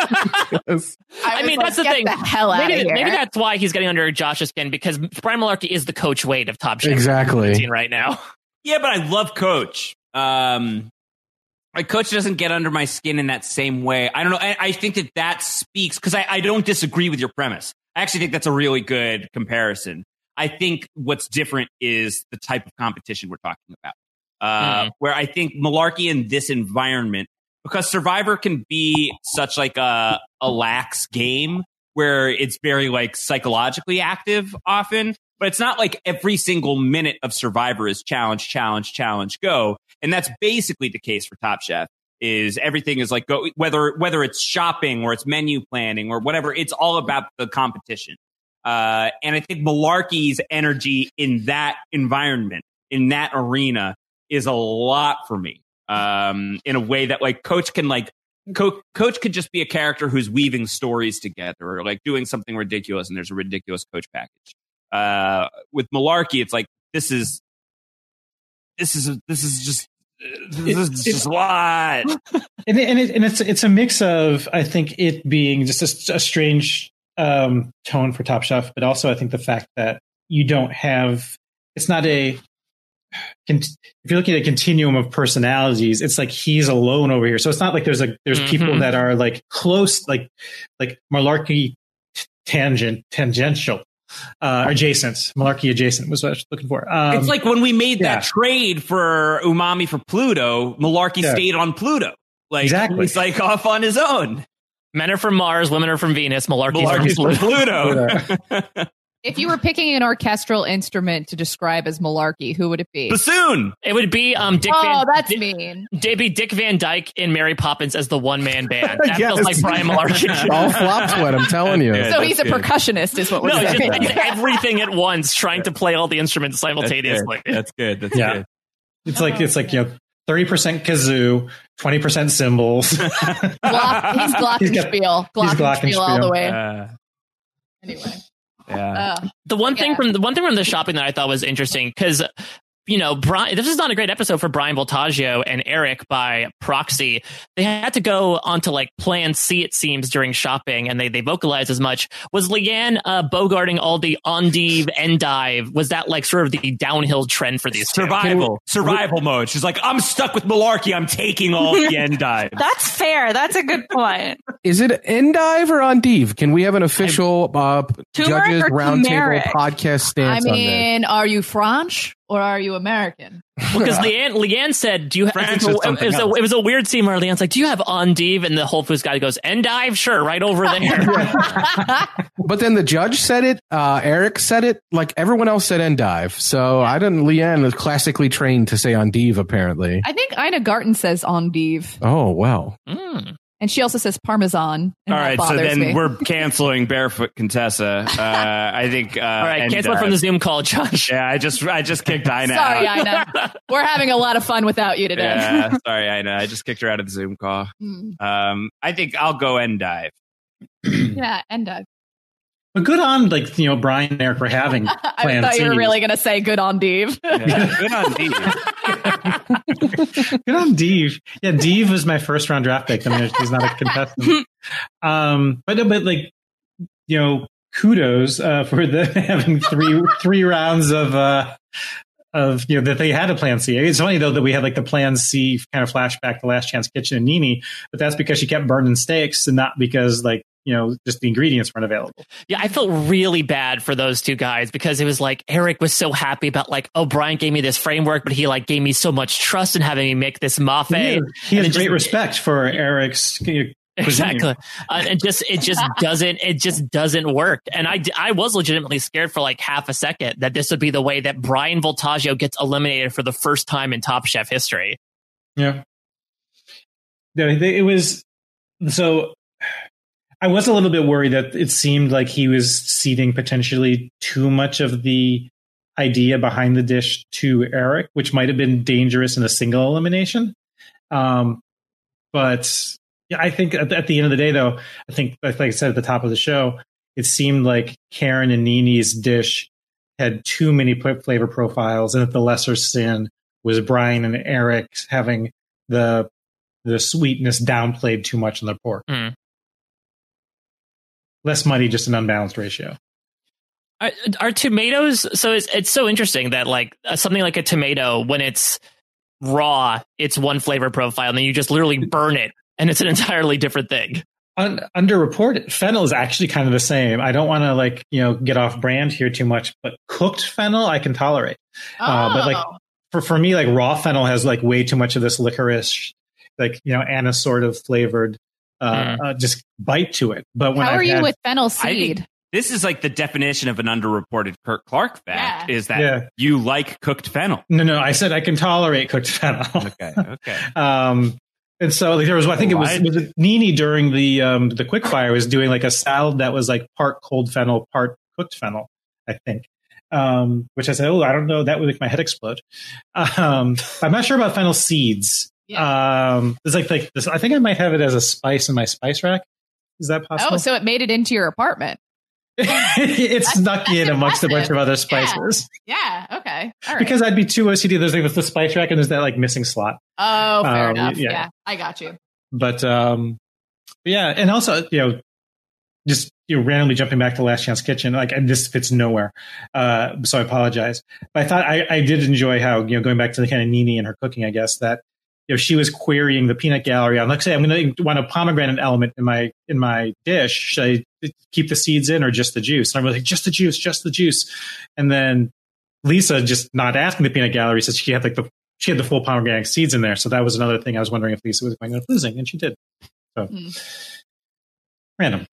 Yes. I was mean, like, that's the get thing. The hell out Maybe, of here. maybe that's why he's getting under Josh's skin, because Brian Malarkey is the Coach Wade of Top Chef Exactly. right now. Yeah, but I love Coach. Um, like Coach doesn't get under my skin in that same way. I don't know. I, I think that that speaks because I, I don't disagree with your premise. I actually think that's a really good comparison. I think what's different is the type of competition we're talking about. Uh, Mm. Where I think Malarkey in this environment, because Survivor can be such like a, a lax game where it's very like psychologically active often, but it's not like every single minute of Survivor is challenge, challenge, challenge, go. And that's basically the case for Top Chef is everything is like go, whether, whether it's shopping or it's menu planning or whatever, it's all about the competition. Uh, and I think Malarkey's energy in that environment, in that arena is a lot for me. Um, in a way that like Coach can like Co- Coach could just be a character who's weaving stories together or like doing something ridiculous and there's a ridiculous Coach package. Uh, with Malarkey, it's like this is this is this is just this is just a lot. And, and, it, and it's it's a mix of I think it being just a, a strange um, tone for Top Chef, but also I think the fact that you don't have it's not a if you're looking at a continuum of personalities, it's like he's alone over here. So it's not like there's like there's Mhm. people that are like close, like like Malarkey tangent tangential uh, adjacent. Malarkey adjacent was what I was looking for. Um, It's like when we made yeah. that trade for Umami for Pluto, Malarkey Yeah. stayed on Pluto. Like Exactly. he's like off on his own. Men are from Mars, women are from Venus, Malarkey's, Malarkey's from from Pluto. Pluto. If you were picking an orchestral instrument to describe as Malarkey, who would it be? Bassoon. It would be um, Dick Oh, Van that's Dick, mean. It'd be Dick Van Dyke in Mary Poppins as the one man band. That Yes. feels like Brian Malarkey. All flop sweat, I'm telling you. That's So good. he's a That's good. percussionist, is what we're No, it's saying. just it's everything at once, trying to play all the instruments simultaneously. That's good. That's Yeah. good. it's like it's like you know thirty percent kazoo, twenty percent cymbals. Glock, he's glockenspiel. he's Glockenspiel all the glockenspiel. way. Uh, Anyway. yeah. Uh, The one thing Yeah. from the one thing from the shopping that I thought was interesting, because you know, Brian, this is not a great episode for Brian Voltaggio and Eric by proxy. They had to go onto like plan C, it seems, during shopping, and they, they vocalized as much. Was Leanne uh, bogarting all the endive, endive? Was that like sort of the downhill trend for these two? Survival. Survival mode. She's like, I'm stuck with Malarkey. I'm taking all the endive. That's fair. That's a good point. Is it endive or endive? Can we have an official uh, Turmeric judges or roundtable turmeric? podcast stance I on this? mean, are you French or are you American? Because Leanne, Leanne said, "Do you?" Have, France it, is was something a, else. it was a weird scene where Leanne's like, "Do you have endive?" And the Whole Foods guy goes, "Endive, sure, right over there." But then the judge said it. Uh, Eric said it. Like everyone else said endive. So I didn't. Leanne is classically trained to say endive, apparently. I think Ina Garten says endive, Oh, wow. Mm. and she also says parmesan. And All that right, so bothers then me. we're canceling Barefoot Contessa. Uh, I think. Uh, All right, and, cancel uh, from the Zoom call, Josh. Yeah, I just I just kicked Ina Sorry, out. Ina. We're having a lot of fun without you today. Yeah, sorry, Ina. I just kicked her out of the Zoom call. Mm. Um, I think I'll go endive. Yeah, and uh, But good on, like, you know, Brian and Eric for having I planned thought you were scenes. really going to say good on Dave. Yeah, good on Dee. Good on Dave. Yeah, Dave was my first round draft pick. I mean, he's not a contestant. Um, but but like, you know, kudos uh, for the having three three rounds of uh, of you know that they had a plan C. It's funny though that we had like the plan C kind of flashback to Last Chance Kitchen and Nene, but that's because she kept burning steaks and not because like you know just the ingredients weren't available. Yeah, I felt really bad for those two guys because it was like Eric was so happy about like, oh, Brian gave me this framework, but he like gave me so much trust in having me make this muffin. He has, he And has it great just- respect for Eric's. You know, cuisine. Exactly. Uh, it just it just doesn't it just doesn't work. And I, I was legitimately scared for like half a second that this would be the way that Brian Voltaggio gets eliminated for the first time in Top Chef history. Yeah. No, it was so. I was a little bit worried that it seemed like he was ceding potentially too much of the idea behind the dish to Eric, which might have been dangerous in a single elimination. Um, but yeah, I think at, at the end of the day, though, I think, like I said at the top of the show, it seemed like Karen and Nene's dish had too many flavor profiles, and that the lesser sin was Brian and Eric having the the sweetness downplayed too much in their pork. Mm. Less money, just an unbalanced ratio. Are, are tomatoes? So it's it's so interesting that like uh, something like a tomato, when it's raw, it's one flavor profile, and then you just literally burn it, and it's an entirely different thing. Un- underreported, fennel is actually kind of the same. I don't want to like you know get off brand here too much, but cooked fennel I can tolerate. Oh. Uh, but like for for me, like raw fennel has like way too much of this licorice, like you know, anise sort of flavored, uh, Mm. uh, just bite to it. But when How I've are you had, with fennel I seed? think this is like the definition of an underreported Kurt Clark fact: Yeah. is that Yeah. you like cooked fennel. no, no, I said I can tolerate cooked fennel. Okay, okay. Um, and so like, there was, I think it was, Why? was it Nene during the um, the quickfire was doing like a salad that was like part cold fennel, part cooked fennel, I think. Um, which I said, oh, I don't know, that would make my head explode. Um, I'm not sure about fennel seeds. Um, it's like like this. I think I might have it as a spice in my spice rack. Is that possible? Oh, so it made it into your apartment. It That's- snuck that's in amongst a bunch impressive. of other Yeah. spices. Yeah. Okay. All right. Because I'd be too O C D. There's like the spice rack and there's that like missing slot. oh, fair um, enough. yeah. Yeah. I got you. But um, but yeah, and also you know, just you know, randomly jumping back to Last Chance Kitchen, like and this fits nowhere. Uh, so I apologize. But I thought I, I did enjoy how you know going back to the kind of Nene and her cooking. I guess that you know she was querying the peanut gallery. I'm like, say I'm going to want a pomegranate element in my in my dish. Should I keep the seeds in or just the juice? And I'm like, just the juice, just the juice. And then Lisa, just not asking the peanut gallery, said she had like the she had the full pomegranate seeds in there. So that was another thing I was wondering if Lisa was going to end up losing, and she did. So Hmm. random.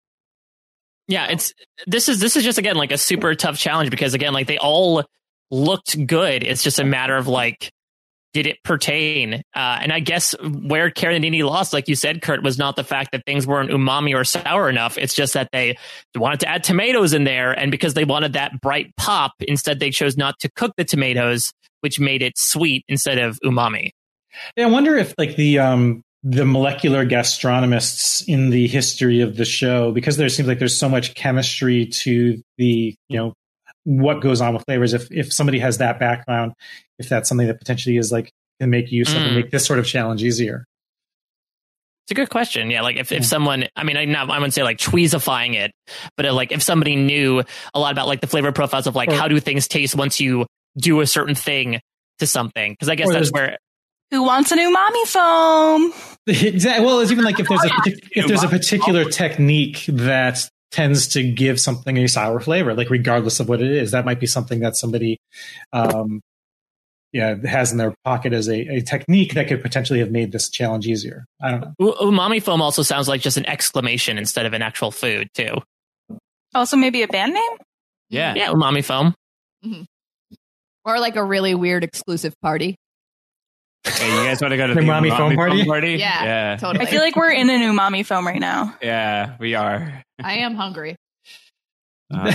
Yeah, it's this is this is just again like a super tough challenge because again like they all looked good. It's just a matter of like, did it pertain? Uh, and I guess where Karen and Nene lost, like you said, Kurt, was not the fact that things weren't umami or sour enough. It's just that they wanted to add tomatoes in there, and because they wanted that bright pop, instead they chose not to cook the tomatoes, which made it sweet instead of umami. Yeah, I wonder if like the um the molecular gastronomists in the history of the show, because there seems like there's so much chemistry to the, you know, what goes on with flavors. If if somebody has that background, if that's something that potentially is like can make use of and Mm. make this sort of challenge easier. It's a good question. Yeah, like if, Yeah. if someone, I mean, I not I wouldn't say like tweezifying it, but uh, like if somebody knew a lot about like the flavor profiles of like Or- how do things taste once you do a certain thing to something, because I guess Or that's there's- where Who wants an umami foam? Exactly. Well, it's even like if there's a partic- if there's a particular technique that tends to give something a sour flavor, like regardless of what it is, that might be something that somebody, um, yeah, has in their pocket as a, a technique that could potentially have made this challenge easier. I don't know. U- umami foam also sounds like just an exclamation instead of an actual food too. Also, maybe a band name? Yeah. Yeah, umami foam. Mm-hmm. Or like a really weird exclusive party. Hey, you guys want to go to The the, umami foam party? party? Yeah, Yeah. totally. I feel like we're in an umami foam right now. Yeah, we are. I am hungry. Uh,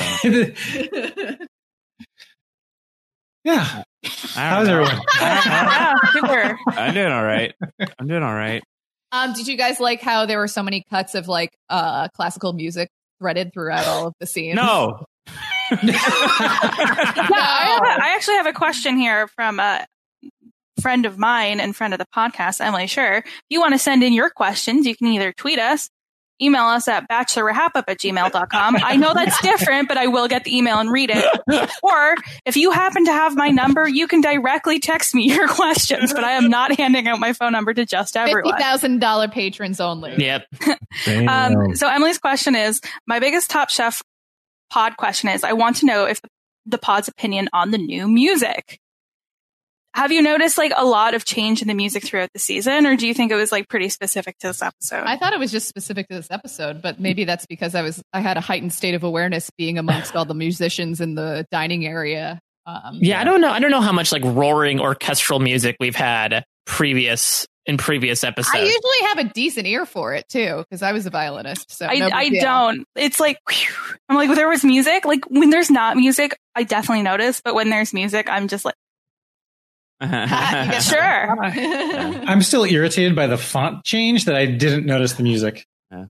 Yeah. I How's don't know. everyone? Yeah, super. I'm doing all right. I'm doing all right. Um, did you guys like how there were so many cuts of like uh classical music threaded throughout all of the scenes? No. Yeah, I, have a, I actually have a question here from a friend of mine and friend of the podcast, Emily Sure. If you want to send in your questions, you can either tweet us, email us at bachelorrahap-up at gmail dot com. I know that's different, but I will get the email and read it. Or if you happen to have my number, you can directly text me your questions, but I am not handing out my phone number to just fifty everyone. thousand dollar patrons only. Yep. Um, so Emily's question is, my biggest Top Chef pod question is, I want to know if the pod's opinion on the new music. Have you noticed like a lot of change in the music throughout the season, or do you think it was like pretty specific to this episode? I thought it was just specific to this episode, but maybe that's because I was I had a heightened state of awareness being amongst all the musicians in the dining area. Um, Yeah, I don't know. I don't know how much like roaring orchestral music we've had previous in previous episodes. I usually have a decent ear for it too, because I was a violinist. So I, no big I deal. don't. It's like, whew. I'm like, there was music. Like when there's not music, I definitely notice. But when there's music, I'm just like, You get- sure. I'm still irritated by the font change that I didn't notice the music. Uh,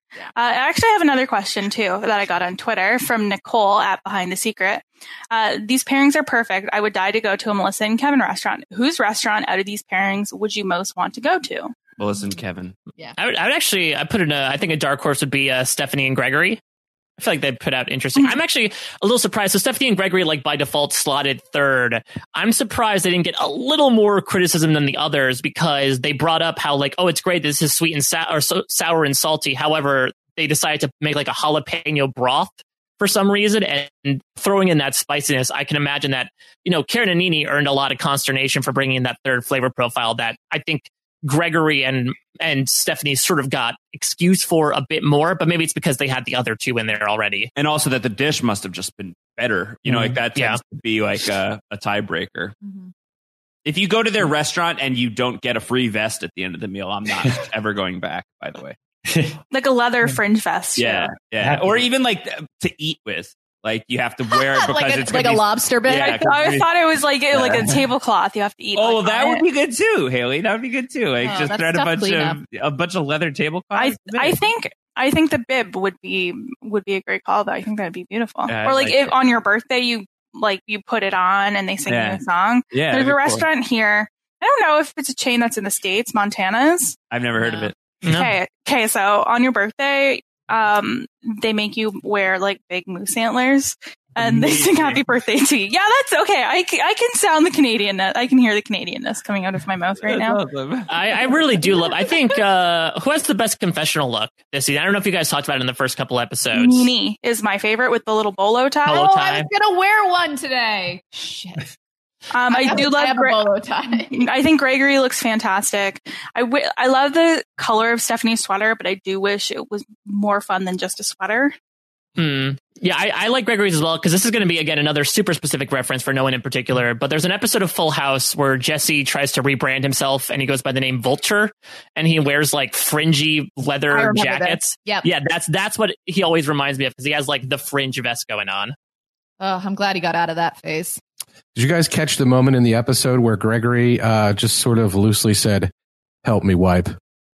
I actually have another question too that I got on Twitter from Nicole at Behind the Secret. Uh, these pairings are perfect. I would die to go to a Melissa and Kevin restaurant. Whose restaurant out of these pairings would you most want to go to? Melissa and Kevin. I would, I would actually, I put in a, I think a dark horse would be uh, Stephanie and Gregory. I feel like they put out interesting. I'm actually a little surprised. So Stephanie and Gregory, like by default, slotted third. I'm surprised they didn't get a little more criticism than the others because they brought up how like, oh, it's great. This is sweet and sour, or so, sour and salty. However, they decided to make like a jalapeno broth for some reason, and throwing in that spiciness. I can imagine that, you know, Karen and Nini earned a lot of consternation for bringing in that third flavor profile that I think Gregory and and Stephanie sort of got excused for a bit more, but maybe it's because they had the other two in there already. And also that the dish must have just been better. You know, Mhm. like that tends to be like a, a tiebreaker. Mhm. If you go to their restaurant and you don't get a free vest at the end of the meal, I'm not ever going back, by the way. Like a leather fringe vest. Yeah. Yeah. Happy. Or even like to eat with. Like you have to wear it because like a, it's like gonna a be- lobster bag. Yeah, I thought it was like like a tablecloth you have to eat. Oh, like, that on would it. be good too, Haley. That would be good too. Like Oh, just that's thread a tough bunch cleanup. of a bunch of leather tablecloths. I I think I think the bib would be would be a great call though. I think that'd be beautiful. Yeah, I or like, like if it. on your birthday you like you put it on and they sing Yeah. you a song. yeah, There's that'd a be cool. restaurant here. I don't know if it's a chain that's in the States, Montana's. I've never heard of No. it. No. Okay, okay. So on your birthday, um, they make you wear like big moose antlers, and they sing Amazing. "Happy Birthday" to you. Yeah, that's okay. I, c- I can sound the Canadianness. I can hear the Canadianness coming out of my mouth right now. That's awesome. I, I really do love. I think uh, who has the best confessional look this season? I don't know if you guys talked about it in the first couple episodes. Nini is my favorite with the little bolo tie. Bolo Oh, tie. I was gonna wear one today. Shit. Um, I, have do a- love. I have a Gre- bolo tie. I think Gregory looks fantastic. I, w- I love the color of Stephanie's sweater, but I do wish it was more fun than just a sweater. Hmm. Yeah, I, I like Gregory's as well because this is going to be, again, another super specific reference for no one in particular. But there's an episode of Full House where Jesse tries to rebrand himself and he goes by the name Vulture and he wears like fringy I leather remember jackets. Yep. Yeah, that's that's what he always reminds me of because he has like the fringe vest going on. Oh, I'm glad he got out of that phase. Did you guys catch the moment in the episode where Gregory uh, just sort of loosely said, "Help me wipe"?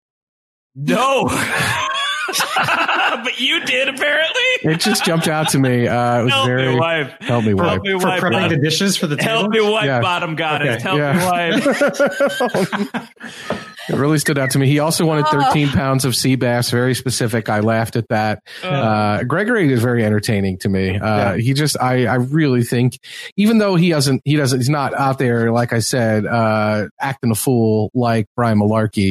No. But you did apparently. It just jumped out to me. Uh, it was Help very me wipe. help me For, wipe. Help me for wipe. prepping bottom. the dishes for the table. Help me wipe, Yeah. bottom goddess. Okay, Help me wipe. It really stood out to me. He also wanted thirteen pounds of sea bass, very specific. I laughed at that. Uh, Gregory is very entertaining to me. Uh, Yeah. He just, I, I really think, even though he doesn't, he doesn't, he's not out there, like I said, uh, acting a fool like Brian Malarkey.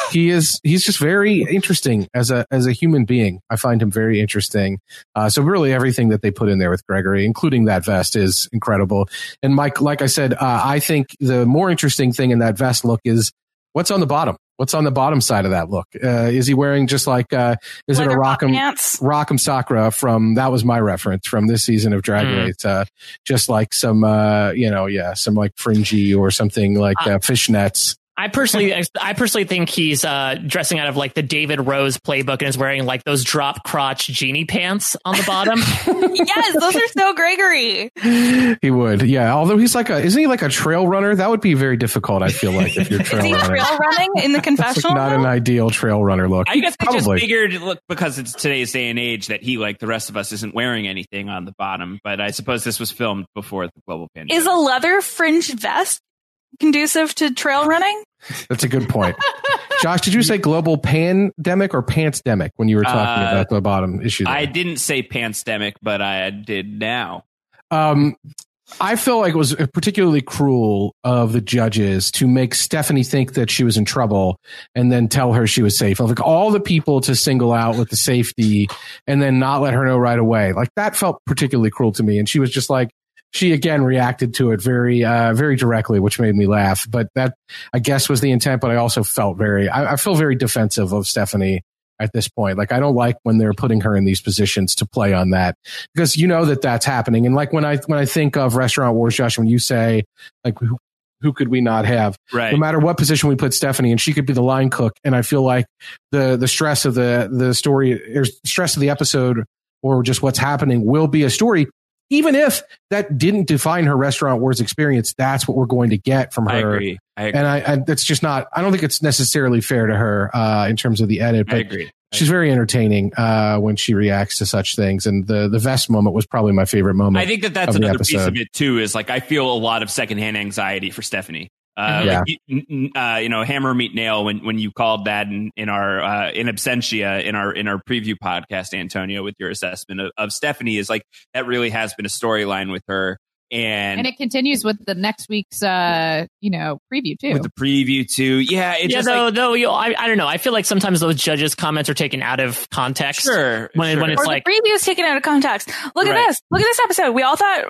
he is he's just very interesting as a as a human being. I find him very interesting. Uh, so really everything that they put in there with Gregory, including that vest, is incredible. And Mike, like I said, uh, I think the more interesting thing in that vest look is what's on the bottom. What's on the bottom side of that look? Uh, is he wearing just like, uh, is like it a Rock'em, pants? Rock'em Sakura from, that was my reference from this season of Drag Mm. Race. Uh, just like some, uh, you know, yeah, some like fringy or something like uh, fishnets. I personally, I personally think he's uh, dressing out of like the David Rose playbook and is wearing like those drop crotch genie pants on the bottom. Yes, those are so Gregory. He would, yeah. Although he's like a, isn't he like a trail runner? That would be very difficult. I feel like if you're trail Is he running, trail running in the that's confessional? like not an ideal trail runner look. I guess they just Probably. figured, look, because it's today's day and age, that he, like the rest of us, isn't wearing anything on the bottom. But I suppose this was filmed before the global pandemic. Is a leather fringe vest conducive to trail running? That's a good point. Josh, did you say global pandemic or pantsdemic when you were talking Uh, about the bottom issue there? I didn't say pantsdemic, but I did now. Um, I feel like it was particularly cruel of the judges to make Stephanie think that she was in trouble and then tell her she was safe. Like all the people to single out with the safety and then not let her know right away. Like that felt particularly cruel to me. And she was just like, she again reacted to it very, uh, very directly, which made me laugh. But that, I guess, was the intent. But I also felt very, I, I feel very defensive of Stephanie at this point. Like, I don't like when they're putting her in these positions to play on that, because you know that that's happening. And like when I when I think of Restaurant Wars, Josh, when you say like who, who could we not have? Right. No matter what position we put Stephanie in, she could be the line cook. And I feel like the the stress of the the story, or stress of the episode, or just what's happening will be a story. Even if that didn't define her Restaurant Wars experience, that's what we're going to get from her. I agree. I agree. And I, I, that's just not, I don't think it's necessarily fair to her, uh, in terms of the edit, I but agree. she's very entertaining, uh, when she reacts to such things. And the, the vest moment was probably my favorite moment. I think that that's of the another piece episode. of it too. Is like I feel a lot of secondhand anxiety for Stephanie. Uh, Yeah. like, you, uh, you know, hammer meet nail when when you called that in, in our uh, in absentia in our in our preview podcast, Antonio, with your assessment of, of Stephanie, is like that really has been a storyline with her, and, And it continues with the next week's, uh, you know, preview too. with the preview too. Yeah, it yeah, just though, like, though, you know, I, I don't know. I feel like sometimes those judges' comments are taken out of context. sure When, sure. when it's Or like, the preview is taken out of context. Look Right. at this. Look at this episode. We all thought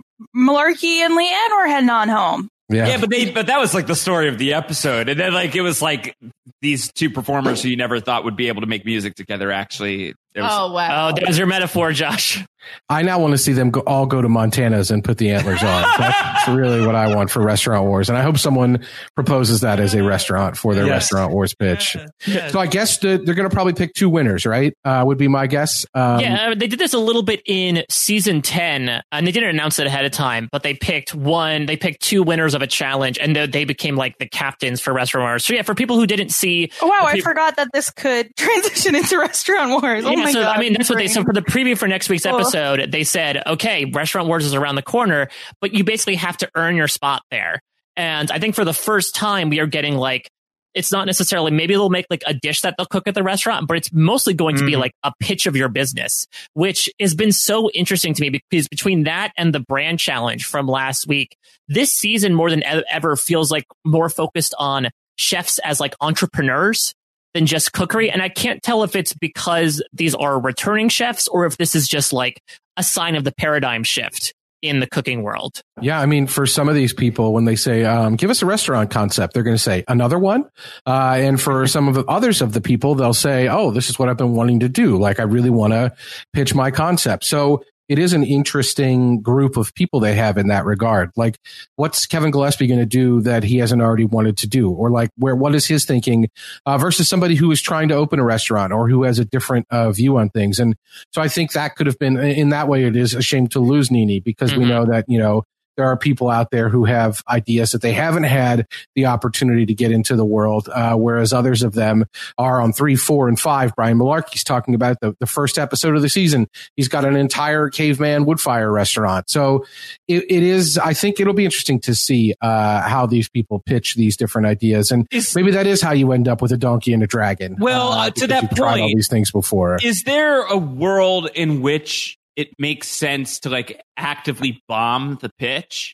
Malarkey and Leanne were heading on home. yeah. Yeah, but they but that was like the story of the episode, and then like it was like these two performers who you never thought would be able to make music together. Actually, there was, Oh wow! oh, there's your metaphor, Josh. I now want to see them go, all go to Montana's and put the antlers on. That's really what I want for Restaurant Wars. And I hope someone proposes that as a restaurant for their Yes. Restaurant Wars pitch. So I guess the, they're going to probably pick two winners, right? Uh, would be my guess. Um, Yeah, they did this a little bit in season ten, and they didn't announce it ahead of time, but they picked one, they picked two winners of a challenge, and they- they became like the captains for Restaurant Wars. So yeah, for people who didn't see, Oh, wow. the I pre- forgot that this could transition into Restaurant Wars. Oh yeah, my so God. I mean, that's what they. So for the preview for next week's Ugh. episode, they said, okay, Restaurant Wars is around the corner, but you basically have to earn your spot there. And I think for the first time, we are getting like, it's not necessarily, maybe they'll make like a dish that they'll cook at the restaurant, but it's mostly going to be Mhm. like a pitch of your business, which has been so interesting to me because between that and the brand challenge from last week, this season more than e- ever feels like more focused on chefs as like entrepreneurs than just cookery. And I can't tell if it's because these are returning chefs or if this is just like a sign of the paradigm shift in the cooking world. Yeah, I mean, for some of these people, when they say, um, give us a restaurant concept, they're going to say, another one. Uh, and for some of the others of the people, they'll say, oh, this is what I've been wanting to do. Like, I really want to pitch my concept. So it is an interesting group of people they have in that regard. Like, what's Kevin Gillespie going to do that he hasn't already wanted to do? Or like, where, what is his thinking uh, versus somebody who is trying to open a restaurant or who has a different uh, view on things? And so I think that could have been, in that way, it is a shame to lose Nini because Mm-hmm. we know that, you know, there are people out there who have ideas that they haven't had the opportunity to get into the world, uh, whereas others of them are on three, four, and five. Brian Malarkey's talking about the, the first episode of the season. He's got an entire caveman woodfire restaurant. So it, it is, I think it'll be interesting to see uh, how these people pitch these different ideas. And Is- maybe that is how you end up with a donkey and a dragon. Well, uh, to because that you've tried all point- these things before. Is there a world in which it makes sense to like actively bomb the pitch?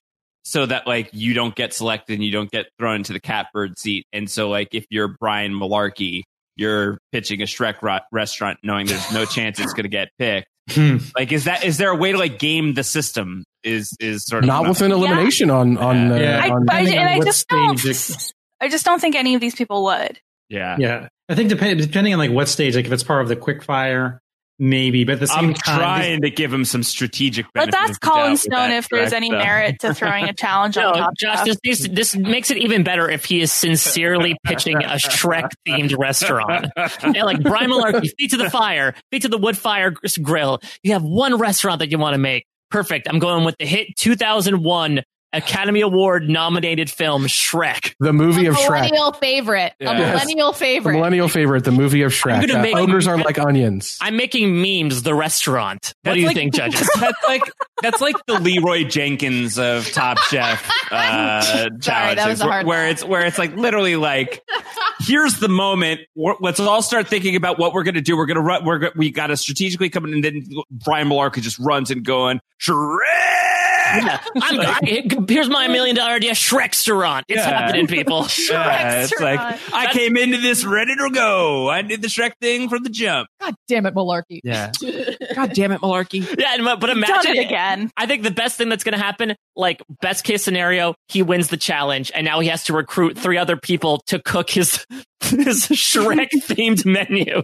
so that like you don't get selected and you don't get thrown into the catbird seat. And so like if you're Brian Malarkey, you're pitching a Shrek ro- restaurant knowing there's no chance it's going to get picked. Like, is that is there a way to like game the system? Is is sort of not with an elimination yeah. on on, uh, yeah. I, on I, and I just don't. It, I just don't think any of these people would. Yeah, yeah. I think depending depending on like what stage, like if it's part of the quick fire, maybe. But at the same I'm time, trying to give him some strategic. But that's Colin Stone if there's any stuff. merit to throwing a challenge no, on top. Josh, this, this, this makes it even better if he is sincerely pitching a Shrek themed restaurant. Yeah, like Brian Malarkey, feet to the fire, feet to the wood fire grill. You have one restaurant that you want to make. Perfect. I'm going with the hit two thousand one Academy Award nominated film Shrek. The movie a of Shrek. Millennial favorite. Yeah. A millennial favorite. The millennial favorite, the movie of Shrek. Uh, make, ogres are like onions. I'm making memes, the restaurant. What That's do you like, think, judges? That's like that's like the Leroy Jenkins of Top Chef uh, Sorry, challenges, that was a hard where, where one. it's where it's like literally like, here's the moment. We're, let's all start thinking about what we're going to do. We're going to run. We're go- we got to strategically come in, and then Brian Malarkey just runs and going Shrek. Yeah. I'm, I, here's my million dollar idea, Shrekstaurant. It's Yeah. happening, people. Yeah, it's like Shrekstaurant. I came into this ready to go. I did the Shrek thing from the jump. God damn it, Malarkey. Yeah. God damn it, Malarkey. Yeah, and- but Done imagine it again. I think the best thing that's going to happen, like best case scenario, he wins the challenge, and now he has to recruit three other people to cook his his Shrek themed menu.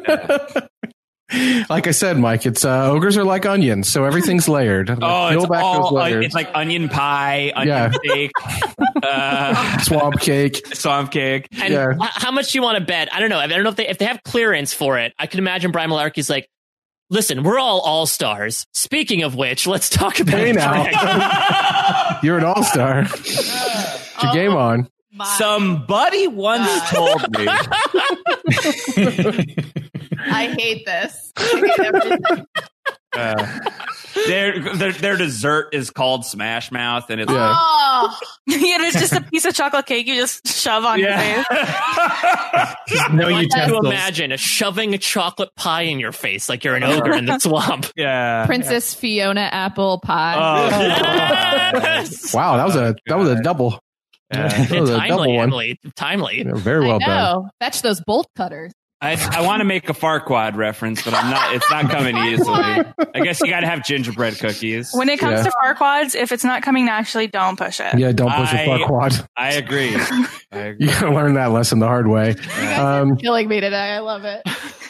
Like I said, Mike, it's uh, ogres are like onions, so everything's layered. Oh, Peel it's back all those layers. it's like onion pie, onion Yeah. steak, uh, Swamp cake. swamp cake. And Yeah. h- how much do you want to bet? I don't know. I don't know if they if they have clearance for it. I can imagine Brian Malarkey's like, listen, we're all all stars. Speaking of which, let's talk about Hey now. Shrek. You're an all-star. Get your game on. My Somebody once God. told me. I hate this. I hate everything. Uh, their, their their dessert is called Smash Mouth, and it's Yeah. Oh, Yeah, it's just a piece of chocolate cake you just shove on your face. no I want you to utensils. imagine a shoving a chocolate pie in your face like you're an ogre in the swamp. yeah. Princess Fiona apple pie. Oh, Yes! Wow, that was a that was a double. yeah. That was a double Timely, one. Emily. Timely. Yeah, very well I done. know. Fetch those bolt cutters. I, I want to make a Farquaad reference, but I'm not. It's not coming easily. I guess you got to have gingerbread cookies. When it comes Yeah. to Farquads, if it's not coming naturally, don't push it. Yeah, don't push I- a Farquaad. I agree. I agree. You gotta learn that lesson the hard way. You guys Um, are killing me today. I love it.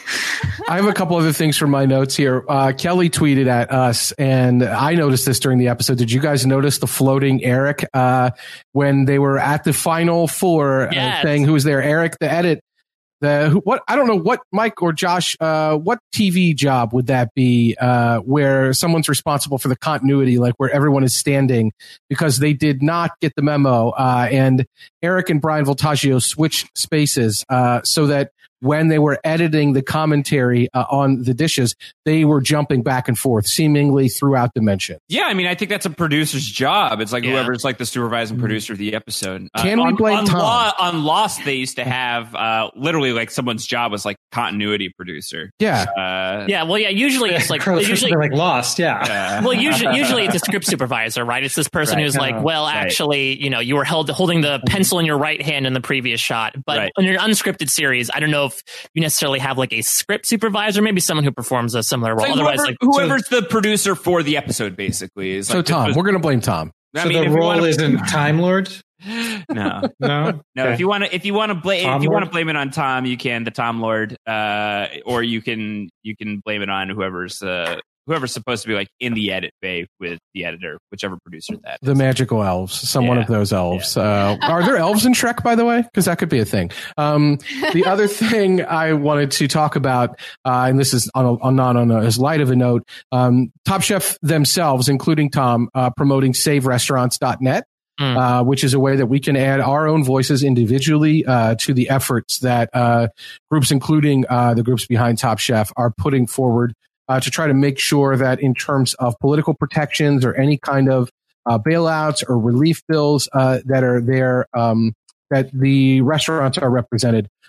I have a couple other things from my notes here. Uh, Kelly tweeted at us, and I noticed this during the episode. Did you guys notice the floating Eric uh, when they were at the final four, Yes. uh, saying who was there? Eric, the edit. The who, what I don't know what Mike or Josh, uh, what T V job would that be? Uh, where someone's responsible for the continuity, like where everyone is standing, because they did not get the memo. Uh, and Eric and Brian Voltaggio switched spaces uh, so that when they were editing the commentary uh, on the dishes, they were jumping back and forth, seemingly throughout dimension. Yeah, I mean, I think that's a producer's job. It's like Yeah. whoever's like the supervising producer of the episode. Can we on, blame on Tom? Law, on Lost, they used to have uh, literally like someone's job was like continuity producer. Yeah. Uh, Yeah, well, yeah, usually it's like, usually, they're like lost. Yeah. uh, well, usually, usually it's a script supervisor, right? It's this person Right. who's like, well, Right. actually, you know, you were held holding the pencil in your right hand in the previous shot. But Right. in an unscripted series, I don't know if you necessarily have like a script supervisor, maybe someone who performs a similar role. Like Otherwise, whoever, like, whoever's the producer for the episode, basically. Is So like, Tom, this was- we're going to blame Tom. I So mean, the if you role wanna- isn't Time Lord. no, No. no. Okay. If you want to, if you want to blame, Tom if you want to Lord? blame it on Tom, you can, the Tom Lord, uh, or you can, you can blame it on whoever's, uh, whoever's supposed to be like in the edit bay with the editor, whichever producer that is. The magical elves, some one Yeah. of those elves. Uh, are there elves in Shrek, by the way? Because that could be a thing. Um, the other thing I wanted to talk about, uh, and this is on, a, on not on a, as light of a note, um, Top Chef themselves, including Tom, uh, promoting save restaurants dot net. Mm. Uh, which is a way that we can add our own voices individually uh, to the efforts that uh, groups, including uh, the groups behind Top Chef, are putting forward uh, to try to make sure that in terms of political protections or any kind of uh, bailouts or relief bills uh, that are there, um, that the restaurants are represented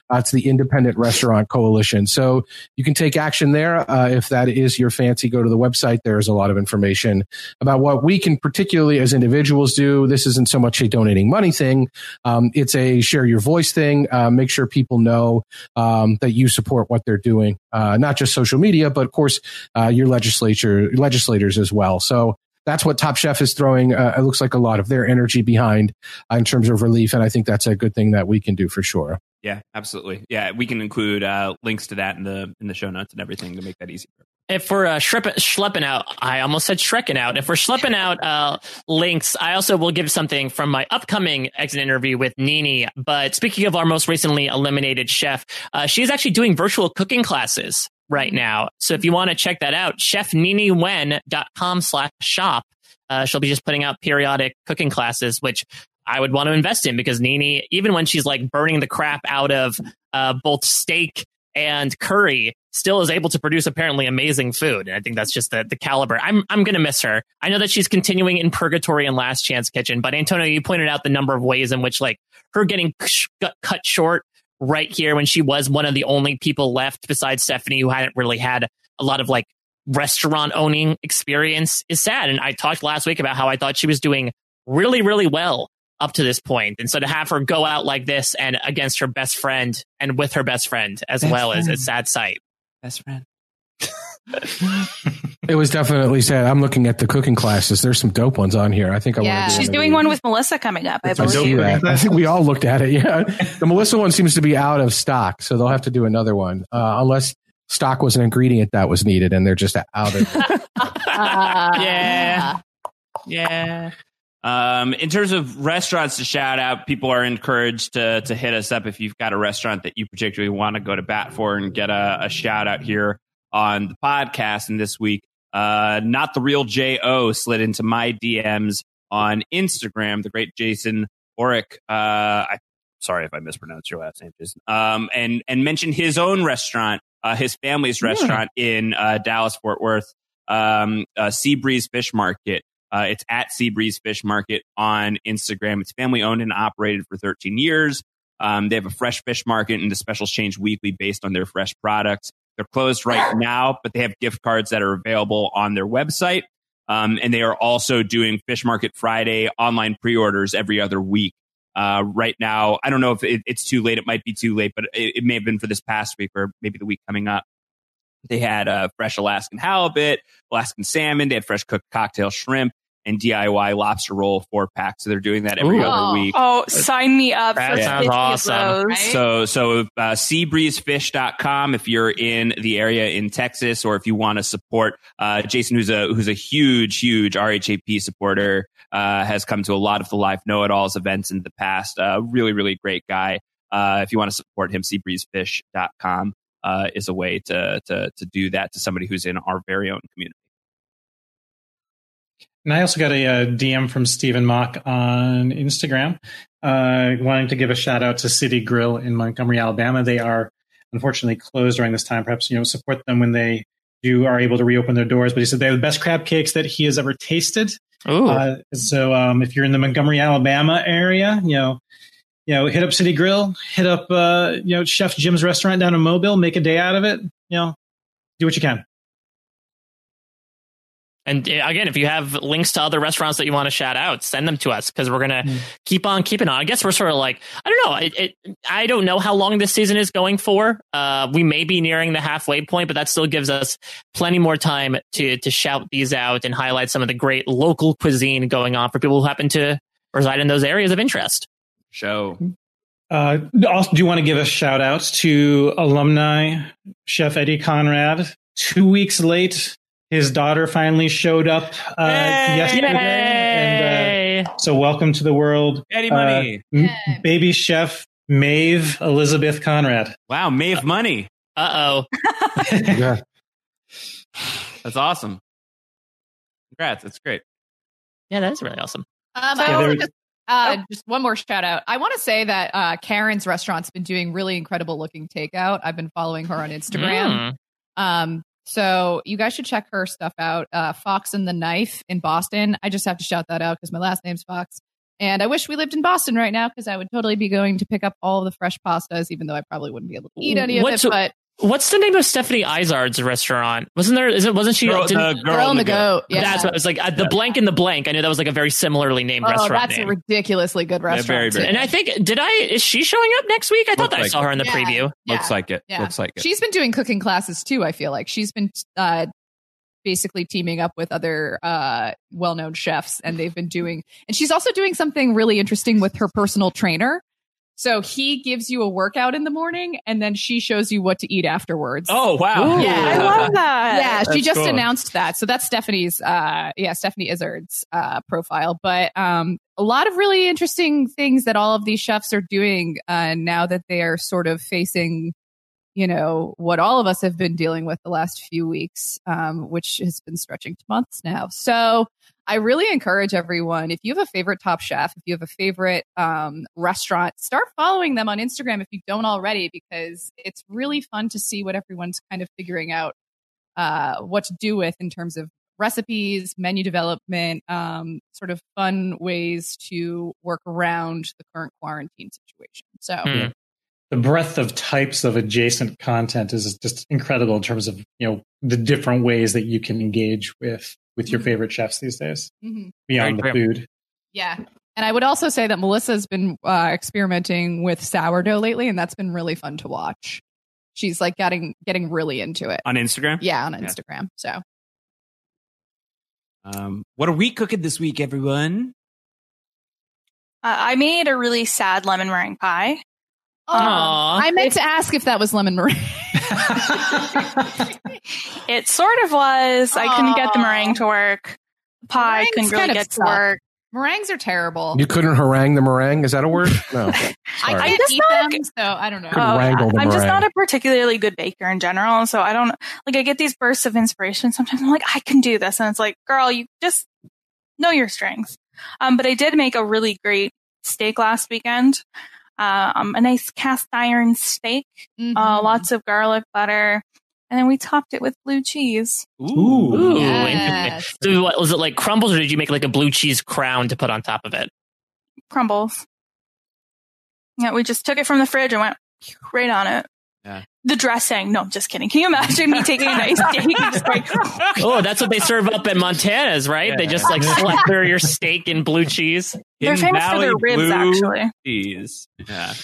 Uh, it's the Independent Restaurant Coalition. So you can take action there. Uh, if that is your fancy, go to the website. There's a lot of information about what we can particularly as individuals do. This isn't so much a donating money thing. Um, it's a share your voice thing. Uh, make sure people know um, that you support what they're doing, uh, not just social media, but of course, uh, your legislature, legislators as well. So that's what Top Chef is throwing. Uh, it looks like a lot of their energy behind uh, in terms of relief. And I think that's a good thing that we can do for sure. Yeah, absolutely. Yeah, we can include uh, links to that in the in the show notes and everything to make that easy. If we're uh, shrepping, schlepping out, I almost said shreking out. If we're schlepping out uh, links, I also will give something from my upcoming exit interview with Nini. But speaking of our most recently eliminated chef, uh, she's actually doing virtual cooking classes right now. So if you want to check that out, chef nini wen dot com slash shop. Uh, she'll be just putting out periodic cooking classes, which I would want to invest in because Nini, even when she's like burning the crap out of uh, both steak and curry, still is able to produce apparently amazing food. And I think that's just the, the caliber. I'm I'm going to miss her. I know that she's continuing in Purgatory and Last Chance Kitchen, but Antonio, you pointed out the number of ways in which like her getting cut short right here when she was one of the only people left besides Stephanie who hadn't really had a lot of like restaurant owning experience is sad. And I talked last week about how I thought she was doing really, really well up to this point. And so to have her go out like this and against her best friend and with her best friend as best well friend. Is a sad sight. Best friend. It was definitely sad. I'm looking at the cooking classes. There's some dope ones on here. I think I yeah. want to do She's doing one with Melissa coming up, I That's believe. I, I think we all looked at it. Yeah. The Melissa one seems to be out of stock, so they'll have to do another one. Uh, unless stock was an ingredient that was needed and they're just out of uh, Yeah. Yeah. Um, in terms of restaurants to shout out, people are encouraged to to hit us up if you've got a restaurant that you particularly want to go to bat for and get a, a shout out here on the podcast. And this week, uh, Not the Real J O slid into my D Ms on Instagram. The great Jason Oric. Uh, I sorry if I mispronounced your last name, Jason. Um, and and mentioned his own restaurant, uh, his family's yeah. restaurant in uh, Dallas Fort Worth, um, uh, Sea Breeze Fish Market. Uh, it's at Sea Breeze Fish Market on Instagram. It's family owned and operated for thirteen years. Um, they have a fresh fish market and the specials change weekly based on their fresh products. They're closed right now, but they have gift cards that are available on their website. Um, and they are also doing Fish Market Friday online pre-orders every other week. Uh, right now, I don't know if it, it's too late. It might be too late, but it, it may have been for this past week or maybe the week coming up. They had uh, fresh Alaskan halibut, Alaskan salmon. They had fresh cooked cocktail shrimp and D I Y lobster roll four pack. So they're doing that every Ooh. other week. Oh, sign me up. That for sounds awesome. Right? So, so uh, sea breeze fish dot com if you're in the area in Texas, or if you want to support uh, Jason, who's a who's a huge, huge R H A P supporter, uh, has come to a lot of the Life Know-It-Alls events in the past. Uh, really, really great guy. Uh, if you want to support him, sea breeze fish dot com uh, is a way to to to do that to somebody who's in our very own community. And I also got a, a D M from Stephen Mock on Instagram, uh, wanting to give a shout out to City Grill in Montgomery, Alabama. They are unfortunately closed during this time. Perhaps, you know, support them when they do are able to reopen their doors. But he said they have the best crab cakes that he has ever tasted. Uh, so um, if you're in the Montgomery, Alabama area, you know, you know, hit up City Grill, hit up, uh, you know, Chef Jim's restaurant down in Mobile, make a day out of it. You know, do what you can. And again, if you have links to other restaurants that you want to shout out, send them to us because we're going to mm. keep on keeping on. I guess we're sort of like, I don't know. It, it, I don't know how long this season is going for. Uh, we may be nearing the halfway point, but that still gives us plenty more time to to shout these out and highlight some of the great local cuisine going on for people who happen to reside in those areas of interest. Show. Uh, also, do you want to give a shout out to alumni Chef Eddie Conrad? Two weeks late. His daughter finally showed up uh, yesterday. And, uh, so welcome to the world. Eddie Money. Uh, m- baby chef Maeve Elizabeth Conrad. Wow, Maeve Money. Uh-oh. Yeah. That's awesome. Congrats. That's great. Yeah, that is really awesome. Um, So- I Yeah, also there- just, uh, just one more shout out. I want to say that uh, Karen's restaurant's been doing really incredible looking takeout. I've been following her on Instagram. Mm. Um, so you guys should check her stuff out. Uh, Fox and the Knife in Boston. I just have to shout that out because my last name's Fox. And I wish we lived in Boston right now because I would totally be going to pick up all of the fresh pastas, even though I probably wouldn't be able to eat any of What's- it. But What's the name of Stephanie Izard's restaurant? Wasn't there? Is it? Wasn't she? Girl, didn't- uh, girl, Girl in and the Goat. Yeah. That's what I was like. Uh, the blank in the blank. I knew that was like a very similarly named oh, restaurant that's name. a ridiculously good very, restaurant. very too. And I think did I? Is she showing up next week? I thought Looks that I like saw her in the Yeah. preview. Yeah. Looks like it. Yeah. Looks like it. She's been doing cooking classes too, I feel like. She's been uh, basically teaming up with other uh, well-known chefs, and they've been doing, and she's also doing something really interesting with her personal trainer. So he gives you a workout in the morning, and then she shows you what to eat afterwards. Oh wow! Yeah. I love that. Yeah, she That's just cool. announced that. So that's Stephanie's, uh, yeah, Stephanie Izard's uh, profile. But um, a lot of really interesting things that all of these chefs are doing uh, now that they are sort of facing, you know, what all of us have been dealing with the last few weeks, um, which has been stretching to months now. So I really encourage everyone, if you have a favorite Top Chef, if you have a favorite um, restaurant, start following them on Instagram if you don't already, because it's really fun to see what everyone's kind of figuring out uh, what to do with in terms of recipes, menu development, um, sort of fun ways to work around the current quarantine situation. So Hmm. The breadth of types of adjacent content is just incredible in terms of, you know, the different ways that you can engage with with your favorite chefs these days mhm. beyond the Very food. Yeah. And I would also say that Melissa's been uh, experimenting with sourdough lately, and that's been really fun to watch. She's like getting getting really into it. On Instagram. Yeah, on Yeah. Instagram. So Um, what are we cooking this week, everyone? Uh, I made a really sad lemon meringue pie. Aw. I meant to ask if that was lemon meringue. It sort of was. I couldn't get the Aw. meringue to work. The pie Meringues couldn't really kind of get to suck. work. Meringues are terrible. You couldn't harangue the meringue? Is that a word? No. I Sorry. can't just eat not- them, so I don't know. Couldn't Oh, wrangle the I'm just meringue. not a particularly good baker in general, so I don't like. I get these bursts of inspiration. Sometimes I'm like, I can do this, and it's like, girl, you just know your strengths. Um, but I did make a really great steak last weekend. Um, a nice cast iron steak, Mhm. uh, lots of garlic butter, and then we topped it with blue cheese. Ooh. Ooh, Yes. interesting. So what, was it like crumbles, or did you make like a blue cheese crown to put on top of it? Crumbles. Yeah, we just took it from the fridge and went right on it. Yeah. The dressing. No, just kidding. Can you imagine me taking a nice steak and just like, Oh, that's what they serve up at Montana's, right? They just like slather your steak in blue cheese. they're Hidden famous for Valley their ribs, blue actually. cheese. Yeah.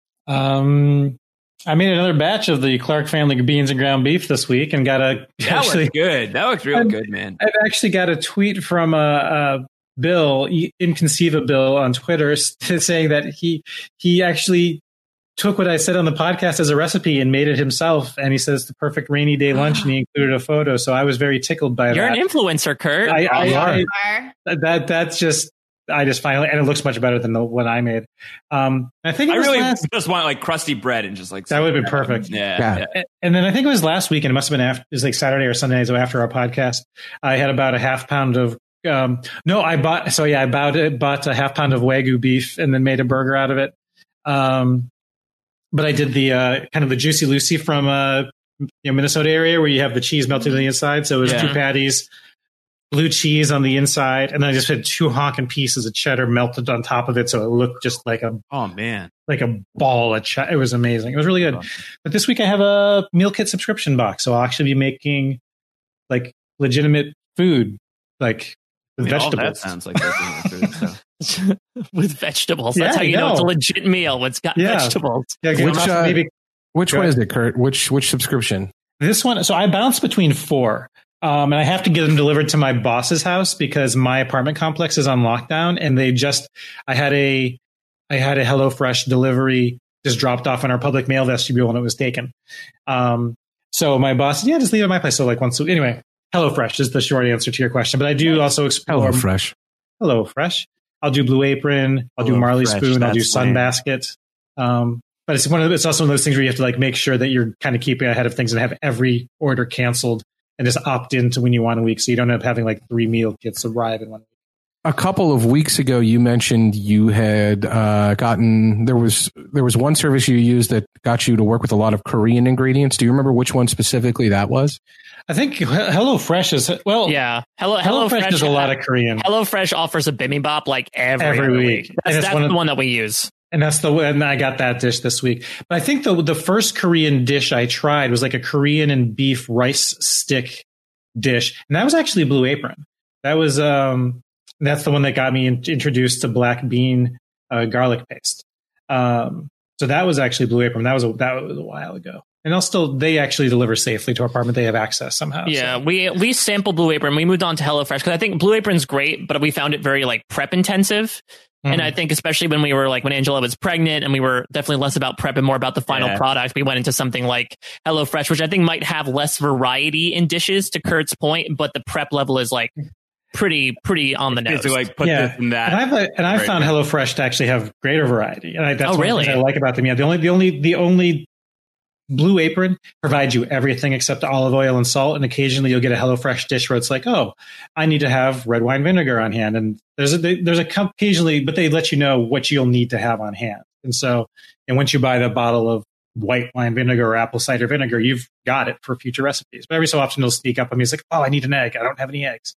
Um, I made another batch of the Clark family beans and ground beef this week, and got a That actually. looks good. That looks real I'm- good, man. I've actually got a tweet from uh, uh, Bill, E- Inconceivable Bill, on Twitter s- saying that he he actually took what I said on the podcast as a recipe and made it himself. And he says the perfect rainy day lunch, and he included a photo. So I was very tickled by You're that. an influencer, Kurt. I, I, You are. I- that that's just I just finally, and it looks much better than the one I made. Um, I think it I was really last, just want like crusty bread and just like that would have been perfect. Yeah. Yeah. yeah. And then I think it was last week, and it must have been after, it was like Saturday or Sunday, so after our podcast, I had about a half pound of, um, no, I bought, so yeah, I bought, bought a half pound of Wagyu beef and then made a burger out of it. Um, but I did the, uh, kind of the Juicy Lucy from, uh, you know, Minnesota area where you have the cheese melted on the inside. So it was Yeah. two patties, blue cheese on the inside, and then I just had two honking pieces of cheddar melted on top of it. So it looked just like a, Oh man. like a ball of cheddar. It was amazing. It was really good. But this week I have a meal kit subscription box, so I'll actually be making like legitimate food, like I with mean, all that vegetables. sounds like legitimate food, so. With vegetables. That's Yeah, how you I know. it's a know. legit meal when it's got Yeah. vegetables. Yeah, Which, uh, maybe Which Go one ahead. is it, Kurt? Which which subscription? this one. So I bounce between four, um, and I have to get them delivered to my boss's house because my apartment complex is on lockdown, and they just I had a I had a HelloFresh delivery just dropped off in our public mail vestibule and it was taken. Um, so my boss, yeah, just leave it at my place. So like once, anyway, HelloFresh is the short answer to your question. But I do also explore Hello Fresh. HelloFresh. I'll do Blue Apron. I'll do Hello Marley Fresh, Spoon. I'll do that's lame. Sunbasket. Um, but it's one of the, it's also one of those things where you have to like make sure that you're kind of keeping ahead of things and have every order canceled and just opt into when you want a week, so you don't end up having like three meal kits arrive in one week. a couple of weeks ago, you mentioned you had uh, gotten there was there was one service you used that got you to work with a lot of Korean ingredients. Do you remember which one specifically that was? I think HelloFresh is well. Yeah, Hello HelloFresh HelloFresh is a lot of Korean. HelloFresh offers a bibimbap like every, Every week. week. That's, And it's that's one of- the one that we use. And that's the and I got that dish this week. But I think the the first Korean dish I tried was like a Korean and beef rice stick dish, and that was actually Blue Apron. That was um that's the one that got me in, introduced to black bean uh, garlic paste. Um, so that was actually Blue Apron. That was a, that was a while ago. And they'll still they actually deliver safely to our apartment. They have access somehow. Yeah, so. we we sampled Blue Apron. We moved on to HelloFresh because I think Blue Apron's great, but we found it very like prep intensive. Mm-hmm. And I think especially when we were like when Angela was pregnant and we were definitely less about prep and more about the final yeah. product, we went into something like HelloFresh, which I think might have less variety in dishes to Kurt's point, but the prep level is like pretty pretty on the nose. To like put yeah. this and that. And I've uh, and I Right. found HelloFresh to actually have greater variety. And I, that's Oh, one really? thing I like about them. Yeah, the only the only the only Blue Apron provides you everything except olive oil and salt, and occasionally you'll get a HelloFresh dish where it's like, oh, I need to have red wine vinegar on hand, and there's a there's a occasionally, but they let you know what you'll need to have on hand, and so and once you buy the bottle of white wine vinegar or apple cider vinegar, you've got it for future recipes. But every so often they'll sneak up on me, it's like, oh, I need an egg, I don't have any eggs.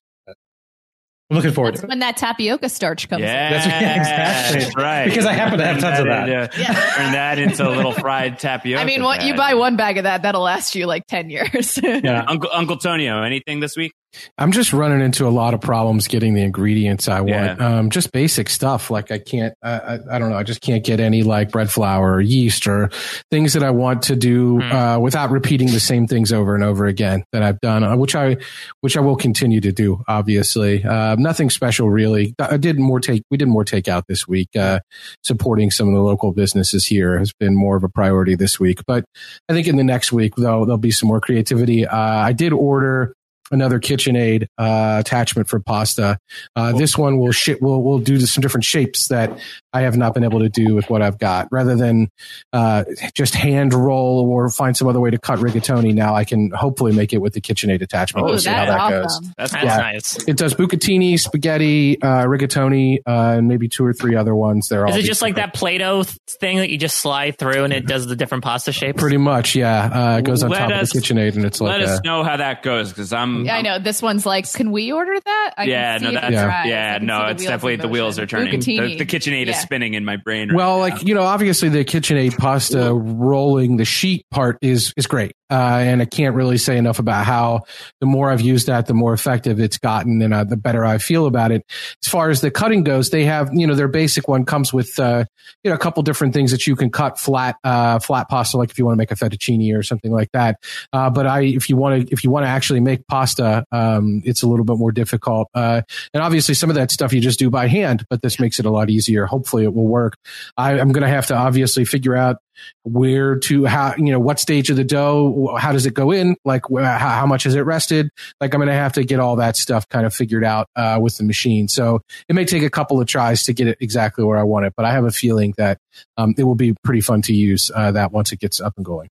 I'm looking forward That's to it. when that tapioca starch comes Yeah, in. That's yeah, exactly. That's right. Because I happen to have tons of that. Into, Turn that into a little fried tapioca. I mean, what you pad. buy one bag of that, that'll last you like ten years. Yeah. Uncle Uncle Tonio, anything this week? I'm just running into a lot of problems getting the ingredients I want. Yeah. Um, just basic stuff. Like I can't, I, I, I don't know. I just can't get any like bread flour or yeast or things that I want to do, Hmm. uh, without repeating the same things over and over again that I've done, uh, which I, which I will continue to do, obviously. Uh, nothing special really. I did more take, we did more takeout this week. Uh, supporting some of the local businesses here has been more of a priority this week. But I think in the next week, though, there'll be some more creativity. Uh, I did order another KitchenAid uh, attachment for pasta. Uh, this one will sh- will will do some different shapes that I have not been able to do with what I've got. Rather than uh, just hand roll or find some other way to cut rigatoni, now I can hopefully make it with the KitchenAid attachment. Oh, We'll see how that's that goes. awesome. That's That's Yeah. nice. It does bucatini, spaghetti, uh, rigatoni, uh, and maybe two or three other ones. They're all Is it just like different. that Play-Doh th- thing that you just slide through and it does the different pasta shapes? Pretty much, yeah. Uh, it goes on Let top us- of the KitchenAid, and it's Let like us a, know how that goes because I'm. Yeah, I know. This one's like, can we order that? I Yeah, can no, see that's it Yeah. rise. I yeah, can no, see the it's wheels definitely in the wheels motion. are turning. The, Bucatini. the KitchenAid is Yeah. spinning in my brain. Right well, now. like, you know, obviously the KitchenAid pasta rolling the sheet part is is great. Uh, and I can't really say enough about how the more I've used that, the more effective it's gotten, and uh, the better I feel about it. As far as the cutting goes, they have, you know, their basic one comes with, uh, you know, a couple different things that you can cut flat, uh, flat pasta, like if you want to make a fettuccine or something like that. Uh, but I, if you want to, if you want to actually make pasta, um, it's a little bit more difficult. Uh, and obviously some of that stuff you just do by hand, but this makes it a lot easier. Hopefully it will work. I, I'm going to have to obviously figure out where to, how, you know, what stage of the dough, how does it go in, like wh- how, how much is it rested, like I'm going to have to get all that stuff kind of figured out uh, with the machine. So it may take a couple of tries to get it exactly where I want it, but I have a feeling that um, it will be pretty fun to use uh, that once it gets up and going.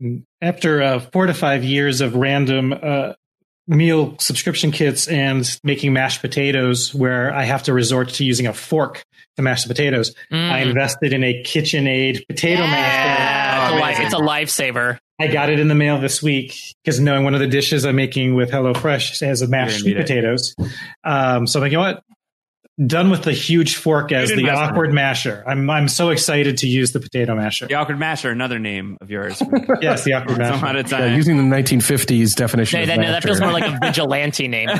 After uh, four to five years of random uh, meal subscription kits and making mashed potatoes where I have to resort to using a fork to mash the potatoes, Mm. I invested in a KitchenAid potato Yeah. masher. It's a life- it's a lifesaver. I got it in the mail this week because knowing one of the dishes I'm making with HelloFresh has a mashed You're sweet gonna need it. potatoes. Um, so I'm like, you know what? Done with the huge fork as Good the investment. awkward masher. I'm I'm so excited to use the potato masher. The awkward masher, another name of yours. Yes, the awkward Some masher. out of Yeah, time. using the nineteen fifties definition. No, of that, no, that masher. feels more like a vigilante name.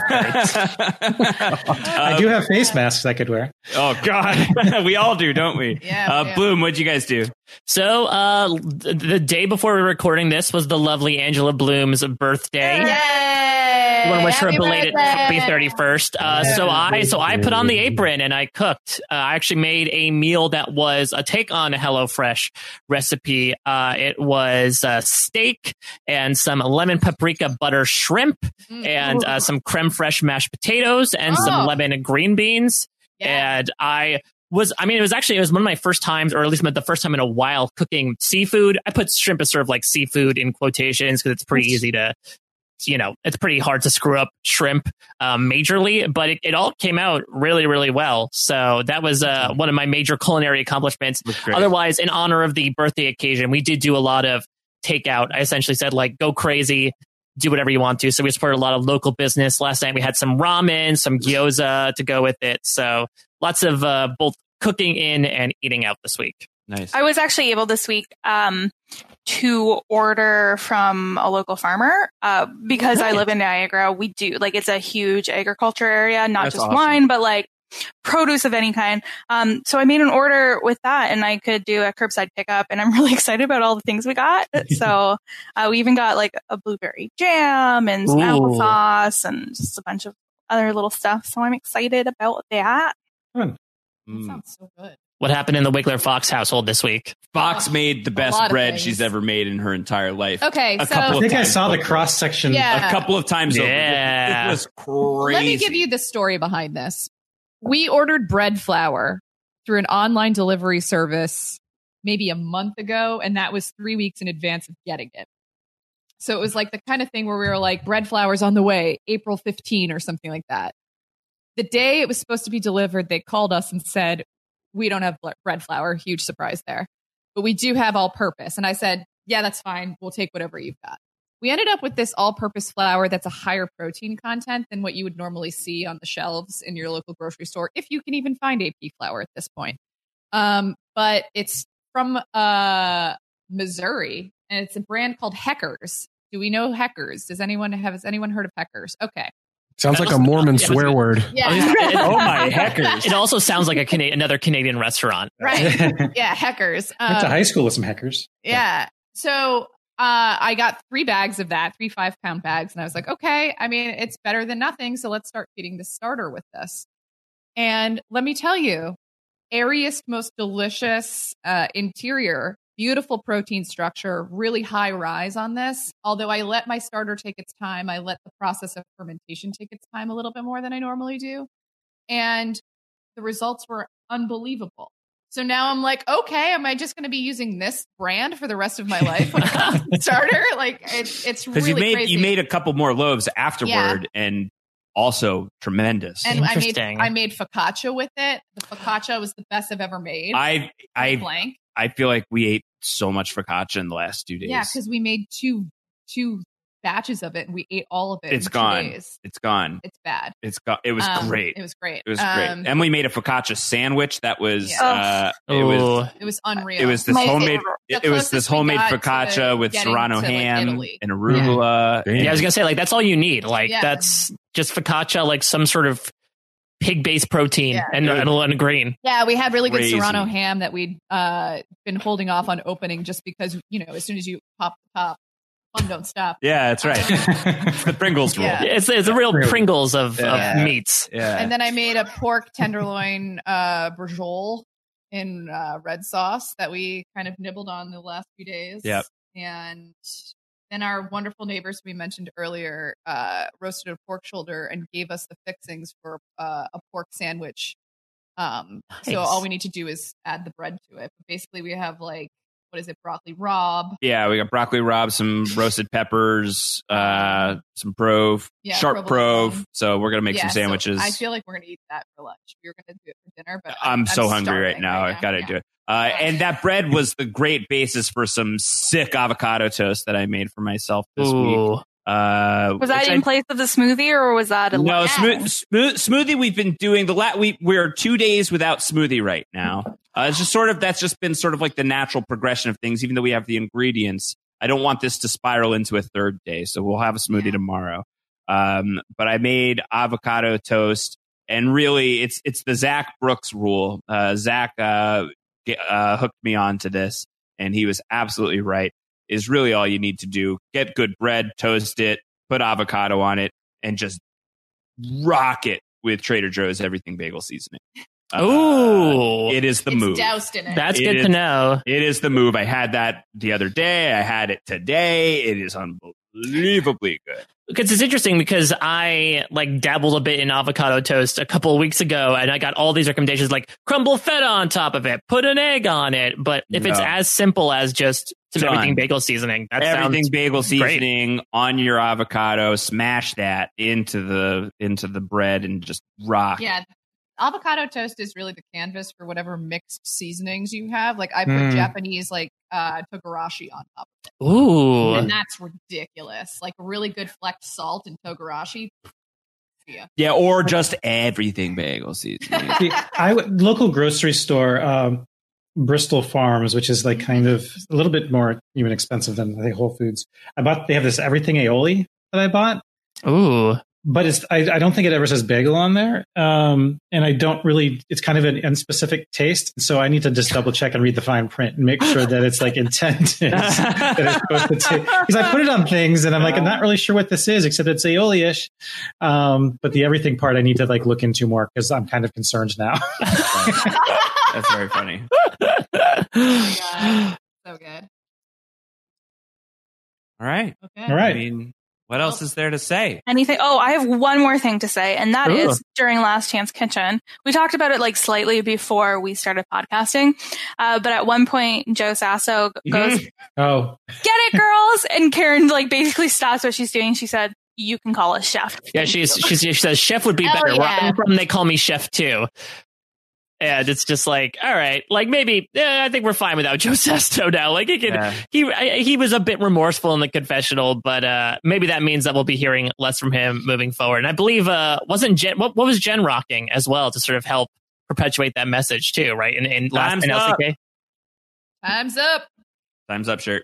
I do have face masks I could wear. Oh God, we all do, don't we? Yeah, Uh, yeah. Bloom, what'd you guys do? So, uh, th- the day before we were recording this was the lovely Angela Bloom's birthday. Yay! I want to wish her a Happy belated birthday! happy thirty-first. Uh, so I, so I put on the apron and I cooked. Uh, I actually made a meal that was a take on a HelloFresh recipe. Uh, it was uh, steak and some lemon paprika butter shrimp Mm. and uh, some creme fraiche mashed potatoes and Oh. some lemon and green beans. Yeah. And I was, I mean, it was actually, it was one of my first times, or at least the first time in a while cooking seafood. I put shrimp as sort of like seafood in quotations because it's pretty easy to you know, it's pretty hard to screw up shrimp um, majorly, but it, it all came out really, really well. So that was uh, one of my major culinary accomplishments. Otherwise, in honor of the birthday occasion, we did do a lot of takeout. I essentially said, like, go crazy, do whatever you want to. So we supported a lot of local business. Last night we had some ramen, some gyoza to go with it. So lots of uh, both cooking in and eating out this week. Nice. I was actually able this week um, to order from a local farmer uh, because I live in Niagara. We do like it's a huge agriculture area, not That's just awesome. wine, but like produce of any kind. Um, so I made an order with that, and I could do a curbside pickup. And I'm really excited about all the things we got. So uh, we even got like a blueberry jam and some Ooh. applesauce and just a bunch of other little stuff. So I'm excited about that. Fun. That Mm. sounds so good. What happened in the Wiggler Fox household this week? Fox made the A best lot of bread things. she's ever made in her entire life. Okay, A so couple I of think I times saw the over. cross section. Yeah. A couple of times Yeah. over. It was crazy. let me give you the story behind this. We ordered bread flour through an online delivery service maybe a month ago, and that was three weeks in advance of getting it. So it was like the kind of thing where we were like, bread flour's on the way, April fifteenth or something like that. The day it was supposed to be delivered, they called us and said, we don't have bread flour. Huge surprise there. But we do have all purpose. And I said, yeah, that's fine. We'll take whatever you've got. We ended up with this all purpose flour that's a higher protein content than what you would normally see on the shelves in your local grocery store, if you can even find A P flour at this point. Um, but it's from uh, Missouri, and it's a brand called Heckers. Do we know Heckers? Does anyone have has anyone heard of Heckers? Okay. Sounds like a Mormon swear word. Yeah. Oh my heckers. It also sounds like a Cana- another Canadian restaurant. Right. Yeah, Heckers. Um, Went to high school with some hackers. Yeah. So uh, I got three bags of that, three five pound bags. And I was like, okay, I mean, it's better than nothing. So let's start feeding the starter with this. And let me tell you, airiest, most delicious uh, interior, beautiful protein structure, really high rise on this. Although I let my starter take its time, I let the process of fermentation take its time a little bit more than I normally do. And the results were unbelievable. So now I'm like, okay, am I just going to be using this brand for the rest of my life when it comes to starter? Like, it, it's Because really you made crazy. you made a couple more loaves afterward, and also tremendous. and I made Interesting. I made focaccia with it. The focaccia was the best I've ever made. I I blank. I feel like we ate so much focaccia in the last two days. Yeah, because we made two two batches of it and we ate all of it. It's in two gone. days. It's gone. It's bad. It's gone. It was Um, great. It was great. It was Um, great. Emily made a focaccia sandwich that was Yeah. uh, it was Ooh. It was unreal. it was this My homemade favorite. it, The it was this closest we homemade got to focaccia with getting serrano to, like, ham Italy. and arugula. Damn. Yeah, I was gonna say, like, that's all you need. Like, Yeah. that's just focaccia, like some sort of pig-based protein Yeah. and, and, and a green. Yeah, we had really good Crazy. serrano ham that we'd uh, been holding off on opening just because, you know, as soon as you pop the top, fun don't stop. Yeah, that's right. It's the Pringles rule. Yeah. It's it's a real Pringles of, Yeah. of meats. Yeah. And then I made a pork tenderloin uh, brajol in uh, red sauce that we kind of nibbled on the last few days. Yep. And then our wonderful neighbors we mentioned earlier uh, roasted a pork shoulder and gave us the fixings for uh, a pork sandwich. Um, Nice. So all we need to do is add the bread to it. But basically, we have like, what is it, broccoli rabe? Yeah, we got broccoli rabe, some roasted peppers, uh, some prove, Yeah, sharp provolone. prove. So we're gonna make Yeah, some so sandwiches. I feel like we're gonna eat that for lunch. We were gonna do it for dinner, but I'm, so hungry starving right now. I gotta Yeah. do it. Uh, and that bread was the great basis for some sick avocado toast that I made for myself this week. Ooh. Uh, Was that which in I- place of the smoothie, or was that a No, yeah. smooth, smooth, smoothie. We've been doing the lat. We we're two days without smoothie right now. Uh, it's just sort of that's just been sort of like the natural progression of things. Even though we have the ingredients, I don't want this to spiral into a third day. So we'll have a smoothie Yeah. tomorrow. Um, but I made avocado toast, and really, it's it's the Zach Brooks rule. Uh, Zach uh, get, uh, hooked me on to this, and he was absolutely right. Is really all you need to do. Get good bread, toast it, put avocado on it, and just rock it with Trader Joe's everything bagel seasoning. Uh, Ooh. it is the It's move. doused in it. That's It good is- to know. It is the move. I had that the other day. I had it today. It is unbelievable. unbelievably good. Because it's interesting because I like dabbled a bit in avocado toast a couple of weeks ago, and I got all these recommendations like crumble feta on top of it, put an egg on it. But if no. it's as simple as just some Done. everything bagel seasoning, that everything sounds bagel seasoning great. On your avocado, smash that into the into the bread and just rock. Yeah. Avocado toast is really the canvas for whatever mixed seasonings you have. Like I put Mm. Japanese like uh togarashi on top of it. Ooh. And that's ridiculous. Like really good flexed salt and togarashi. Yeah. Yeah, or just everything bagel seasoning. See, I would- local grocery store, um, Bristol Farms, which is like kind of a little bit more even expensive than I think Whole Foods. I bought they have this everything aioli that I bought. Ooh. But it's I, I don't think it ever says bagel on there, um, and I don't really. It's kind of an unspecific taste, so I need to just double check and read the fine print and make sure that it's like intended that it's supposed to taste. Because I put it on things, and I'm like, I'm not really sure what this is, except it's aioli-ish. Um, but the everything part, I need to like look into more because I'm kind of concerned now. That's very funny. Yeah. So good. All right. Okay. All right. I mean, what else is there to say? Anything? Oh, I have one more thing to say, and that Ooh. is during Last Chance Kitchen. We talked about it like slightly before we started podcasting, uh, but at one point, Joe Sasso goes, Oh, "Get it, girls!" And Karen like basically stops what she's doing. She said, "You can call us chef." Yeah, she's, she's she says chef would be Hell better. Where yeah. I'm from, they call me chef too. And it's just like, all right, like maybe eh, I think we're fine without Joe Sesto now. Like he could, Yeah. he I, he was a bit remorseful in the confessional, but uh, maybe that means that we'll be hearing less from him moving forward. And I believe uh, wasn't Jen what, what was Jen rocking as well to sort of help perpetuate that message too, right? In, in last Time's in L C K. Time's up. Time's up shirt.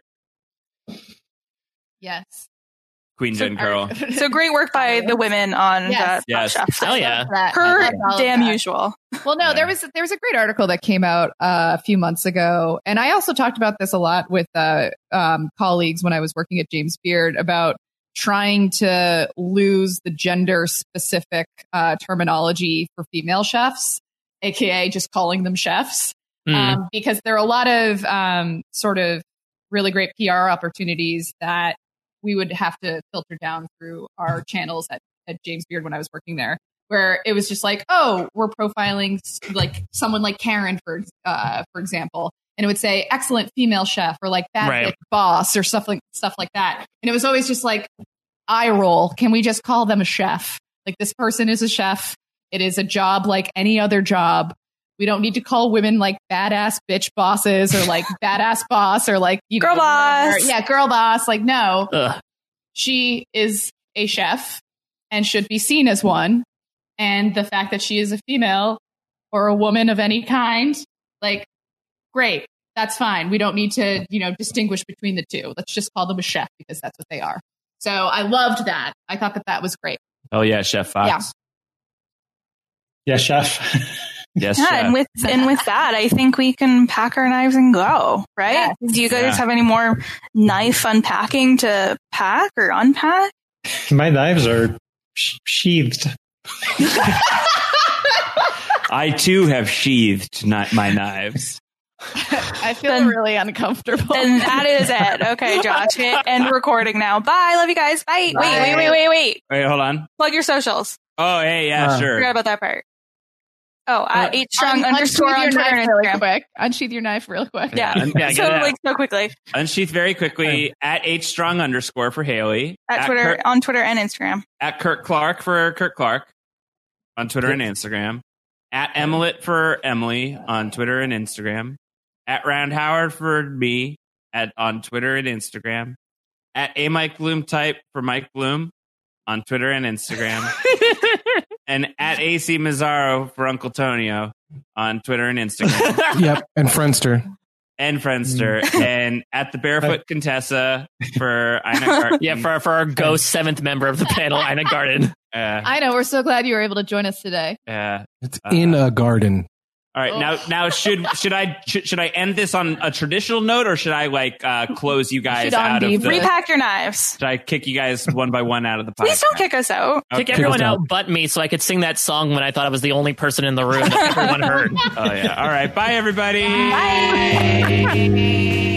Yes. Queen Jen Curl. So great work by the women on Yes. that Yes. chef. Hell yeah. That- Per I loved all of damn that. usual. Well, no, Yeah. there was there was a great article that came out uh, a few months ago, and I also talked about this a lot with uh, um, colleagues when I was working at James Beard about trying to lose the gender specific uh, terminology for female chefs, aka just calling them chefs, Mm. um, because there are a lot of um, sort of really great P R opportunities that we would have to filter down through our channels at, at James Beard when I was working there, where it was just like, oh, we're profiling like someone like Karen, for uh, for example, and it would say excellent female chef or like bad Right. bitch boss or stuff like stuff like that, and it was always just like eye roll. Can we just call them a chef? Like this person is a chef. It is a job like any other job. We don't need to call women like badass bitch bosses or like badass boss or like you know, Girl boss. whatever. Yeah, girl boss. Like no, Ugh. she is a chef and should be seen as one. And the fact that she is a female or a woman of any kind, like, great, that's fine. We don't need to, you know, distinguish between the two. Let's just call them a chef because that's what they are. So I loved that. I thought that that was great. Oh yeah, Chef Fox. Yeah. yeah, chef. Yes, Yeah, Chef. and with and with that, I think we can pack our knives and go. Right? Yes. Do you guys Yeah. have any more knife unpacking to pack or unpack? My knives are sh- sheathed. I too have sheathed not my knives. I feel Then- really uncomfortable. And that is it. Okay, Josh, hit end recording now. Bye. Love you guys. Bye. Wait, wait, wait, wait, wait. Wait, hold on. Plug your socials. Oh, hey, yeah, Uh, sure. Forgot about that part. Oh, uh, eight strong Un- underscore unsheath on your Twitter knife and really Instagram. quick. Unsheath your knife real quick. Yeah. Yeah, Yeah, so get it out. like so quickly Unsheath very quickly at H strong underscore for Haley. at Twitter, Kurt, on Twitter and Instagram. at Kurt Clark for Kurt Clark on Twitter and Instagram. At Emilet for Emily on Twitter and Instagram. At Round Howard for me at on Twitter and Instagram. At A Mike Bloom type for Mike Bloom on Twitter and Instagram. And at A C Mazzaro for Uncle Tonio on Twitter and Instagram. Yep, and Friendster. And Friendster. And at the Barefoot Contessa for Ina Garten. Yeah, for for our ghost seventh member of the panel, Ina Garten. Uh, I know. We're so glad you were able to join us today. uh, It's in a garden. all right, now now should should I should, should I end this on a traditional note or should I like uh, close you guys Should out of undebrief. the? Repack your knives. Should I kick you guys one by one out of the podcast? Please don't kick us out. Kick Okay. everyone us out out. but me so I could sing that song when I thought I was the only person in the room that everyone heard. Oh yeah. All right. Bye everybody. Bye.